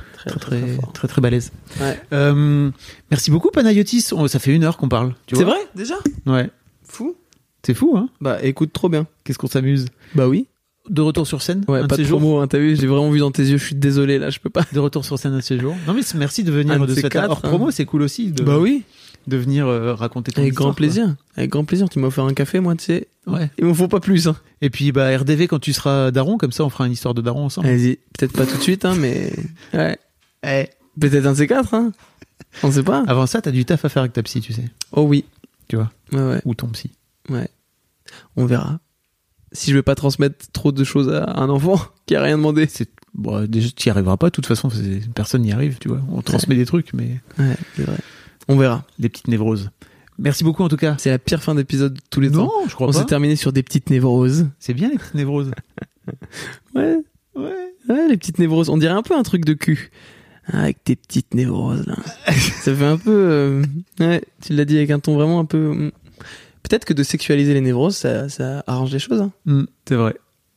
Très balèze. Ouais. Merci beaucoup, Panayotis. Ça fait 1 heure qu'on parle. C'est vrai, déjà? Ouais. Fou. C'est fou, hein? Bah, écoute, trop bien. Qu'est-ce qu'on s'amuse. Bah oui. De retour sur scène. Ouais, pas de promo, hein, t'as vu, j'ai vraiment vu dans tes yeux, je suis désolé, là, je peux pas. De retour sur scène un de ces jours. Non, mais merci de venir de cette hors promo, c'est cool aussi. Bah oui. De venir raconter ton Avec histoire. Grand plaisir. Avec grand plaisir. Tu m'as offert un café, moi, tu sais. Ouais. Il m'en faut pas plus, hein. Et puis, bah, RDV quand tu seras daron, comme ça, on fera une histoire de daron ensemble. Vas-y. Peut-être pas tout de suite, hein, mais. Ouais. Peut-être un de ces 4, hein. On sait pas. Avant ça, t'as du taf à faire avec ta psy, tu sais. Oh oui. Tu vois. Ouais. Ou ton psy. Ouais. On verra. Si je veux pas transmettre trop de choses à un enfant qui a rien demandé. Bon, déjà, t'y arriveras pas, de toute façon, personne n'y arrive, tu vois. On transmet des trucs, mais. Ouais, c'est vrai. On verra. Des petites névroses. Merci beaucoup, en tout cas. C'est la pire fin d'épisode de tous les temps. Non, je crois pas. On s'est terminé sur des petites névroses. C'est bien, les petites névroses. Ouais, les petites névroses. On dirait un peu un truc de cul. Avec tes petites névroses, là. Ça fait un peu, ouais, tu l'as dit avec un ton vraiment un peu, peut-être que de sexualiser les névroses, ça arrange les choses, hein. C'est vrai.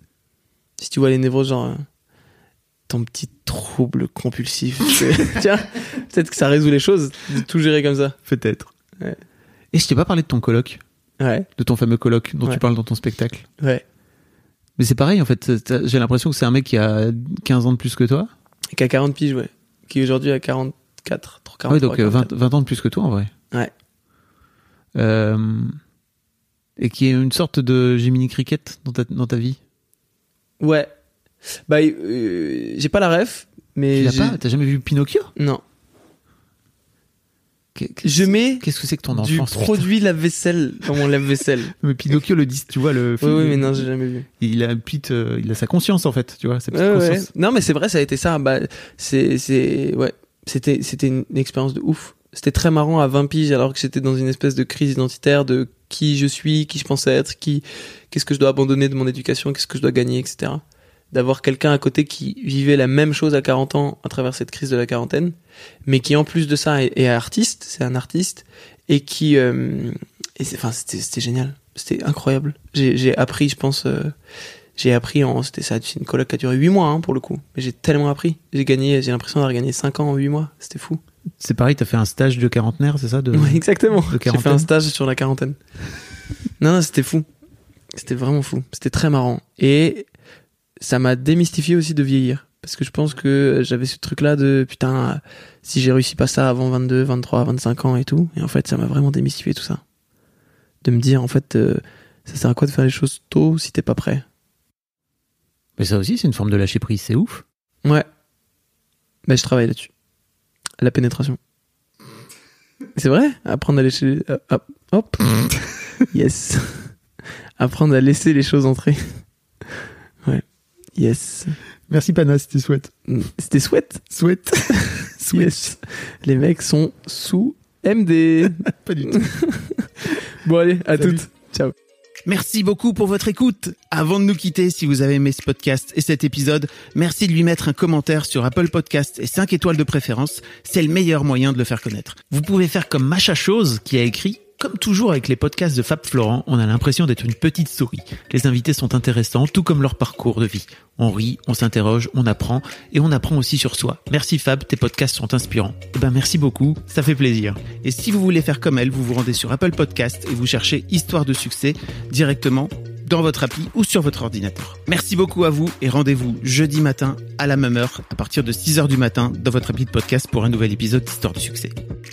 Si tu vois les névroses, genre, ton petit trouble compulsif, tiens, peut-être que ça résout les choses, de tout gérer comme ça. Peut-être. Ouais. Et je t'ai pas parlé de ton coloc. Ouais. De ton fameux coloc dont Ouais. tu parles dans ton spectacle. Ouais. Mais c'est pareil, en fait. J'ai l'impression que c'est un mec qui a 15 ans de plus que toi. Et qui a 40 piges, ouais. Qui aujourd'hui a 44, 43, Ouais, donc 44. 20 ans de plus que toi, en vrai. Ouais. Et qui est une sorte de Jiminy Cricket dans ta vie. Ouais. Bah, j'ai pas la ref, mais T'as jamais vu Pinocchio? Non. Je mets Qu'est-ce que c'est que ton du enfance? produit lave-vaisselle dans mon lave-vaisselle. Mais Pinocchio le dit, tu vois le film. Oui, mais non, j'ai jamais vu. Il a sa conscience en fait, tu vois, sa petite Ouais. conscience. Non, mais c'est vrai, ça a été ça. Bah, ouais. C'était une expérience de ouf. C'était très marrant à 20 piges alors que j'étais dans une espèce de crise identitaire de qui je suis, qui je pensais être, qu'est-ce que je dois abandonner de mon éducation, qu'est-ce que je dois gagner, etc. D'avoir quelqu'un à côté qui vivait la même chose à 40 ans à travers cette crise de la quarantaine, mais qui en plus de ça est artiste, c'est un artiste, et qui, c'était génial, c'était incroyable. J'ai appris, je pense, c'est une coloc qui a duré 8 mois, hein, pour le coup, mais j'ai tellement appris. J'ai l'impression d'avoir gagné 5 ans en 8 mois, c'était fou. C'est pareil, t'as fait un stage de quarantenaire, c'est ça? Ouais, exactement. De J'ai quarantaine. fait un stage sur la quarantaine. Non, c'était fou. C'était vraiment fou. C'était très marrant. Et ça m'a démystifié aussi de vieillir. Parce que je pense que j'avais ce truc-là de putain, si j'ai réussi pas ça avant 22, 23, 25 ans et tout. Et en fait, ça m'a vraiment démystifié tout ça. De me dire, en fait, ça sert à quoi de faire les choses tôt si t'es pas prêt? Mais ça aussi, c'est une forme de lâcher prise, c'est ouf. Ouais. Mais je travaille là-dessus. La pénétration. C'est vrai? Apprendre à laisser... hop. Yes. Apprendre à laisser les choses entrer. Ouais. Yes. Merci Pana, c'était chouette. C'était chouette. Chouette. Yes. Les mecs sont sous MD. Pas du tout. Bon allez, à Salut. toutes. Ciao. Merci beaucoup pour votre écoute. Avant de nous quitter, si vous avez aimé ce podcast et cet épisode, merci de lui mettre un commentaire sur Apple Podcast et 5 étoiles de préférence. C'est le meilleur moyen de le faire connaître. Vous pouvez faire comme Macha Chose qui a écrit: comme toujours avec les podcasts de Fab Florent, on a l'impression d'être une petite souris. Les invités sont intéressants, tout comme leur parcours de vie. On rit, on s'interroge, on apprend, et on apprend aussi sur soi. Merci Fab, tes podcasts sont inspirants. Eh ben merci beaucoup, ça fait plaisir. Et si vous voulez faire comme elle, vous vous rendez sur Apple Podcast et vous cherchez Histoire de succès directement dans votre appli ou sur votre ordinateur. Merci beaucoup à vous et rendez-vous jeudi matin à la même heure, à partir de 6h du matin, dans votre appli de podcast pour un nouvel épisode d'Histoire de succès.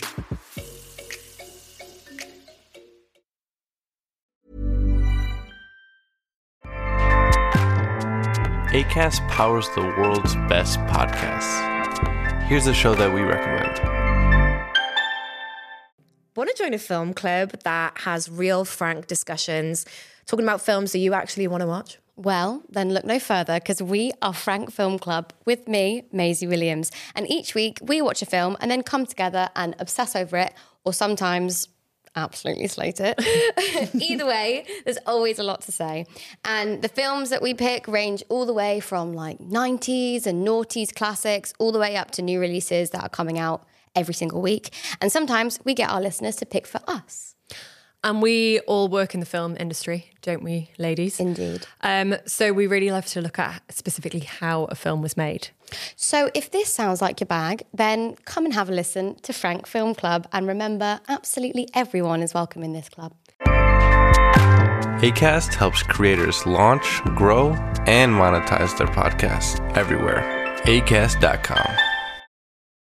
Acast powers the world's best podcasts. Here's a show that we recommend. want to join a film club that has real, frank discussions, talking about films that you actually want to watch? Well, then look no further, because we are Frank Film Club with me, Maisie Williams. And each week we watch a film and then come together and obsess over it, or sometimes absolutely slate it. Either way, there's always a lot to say. And the films that we pick range all the way from like 90s and noughties classics, all the way up to new releases that are coming out every single week. And sometimes we get our listeners to pick for us. And we all work in the film industry, don't we, ladies? Indeed. So we really love to look at specifically how a film was made. So if this sounds like your bag, then come and have a listen to Frank Film Club. And remember, absolutely everyone is welcome in this club. Acast helps creators launch, grow, and monetize their podcasts everywhere. Acast.com.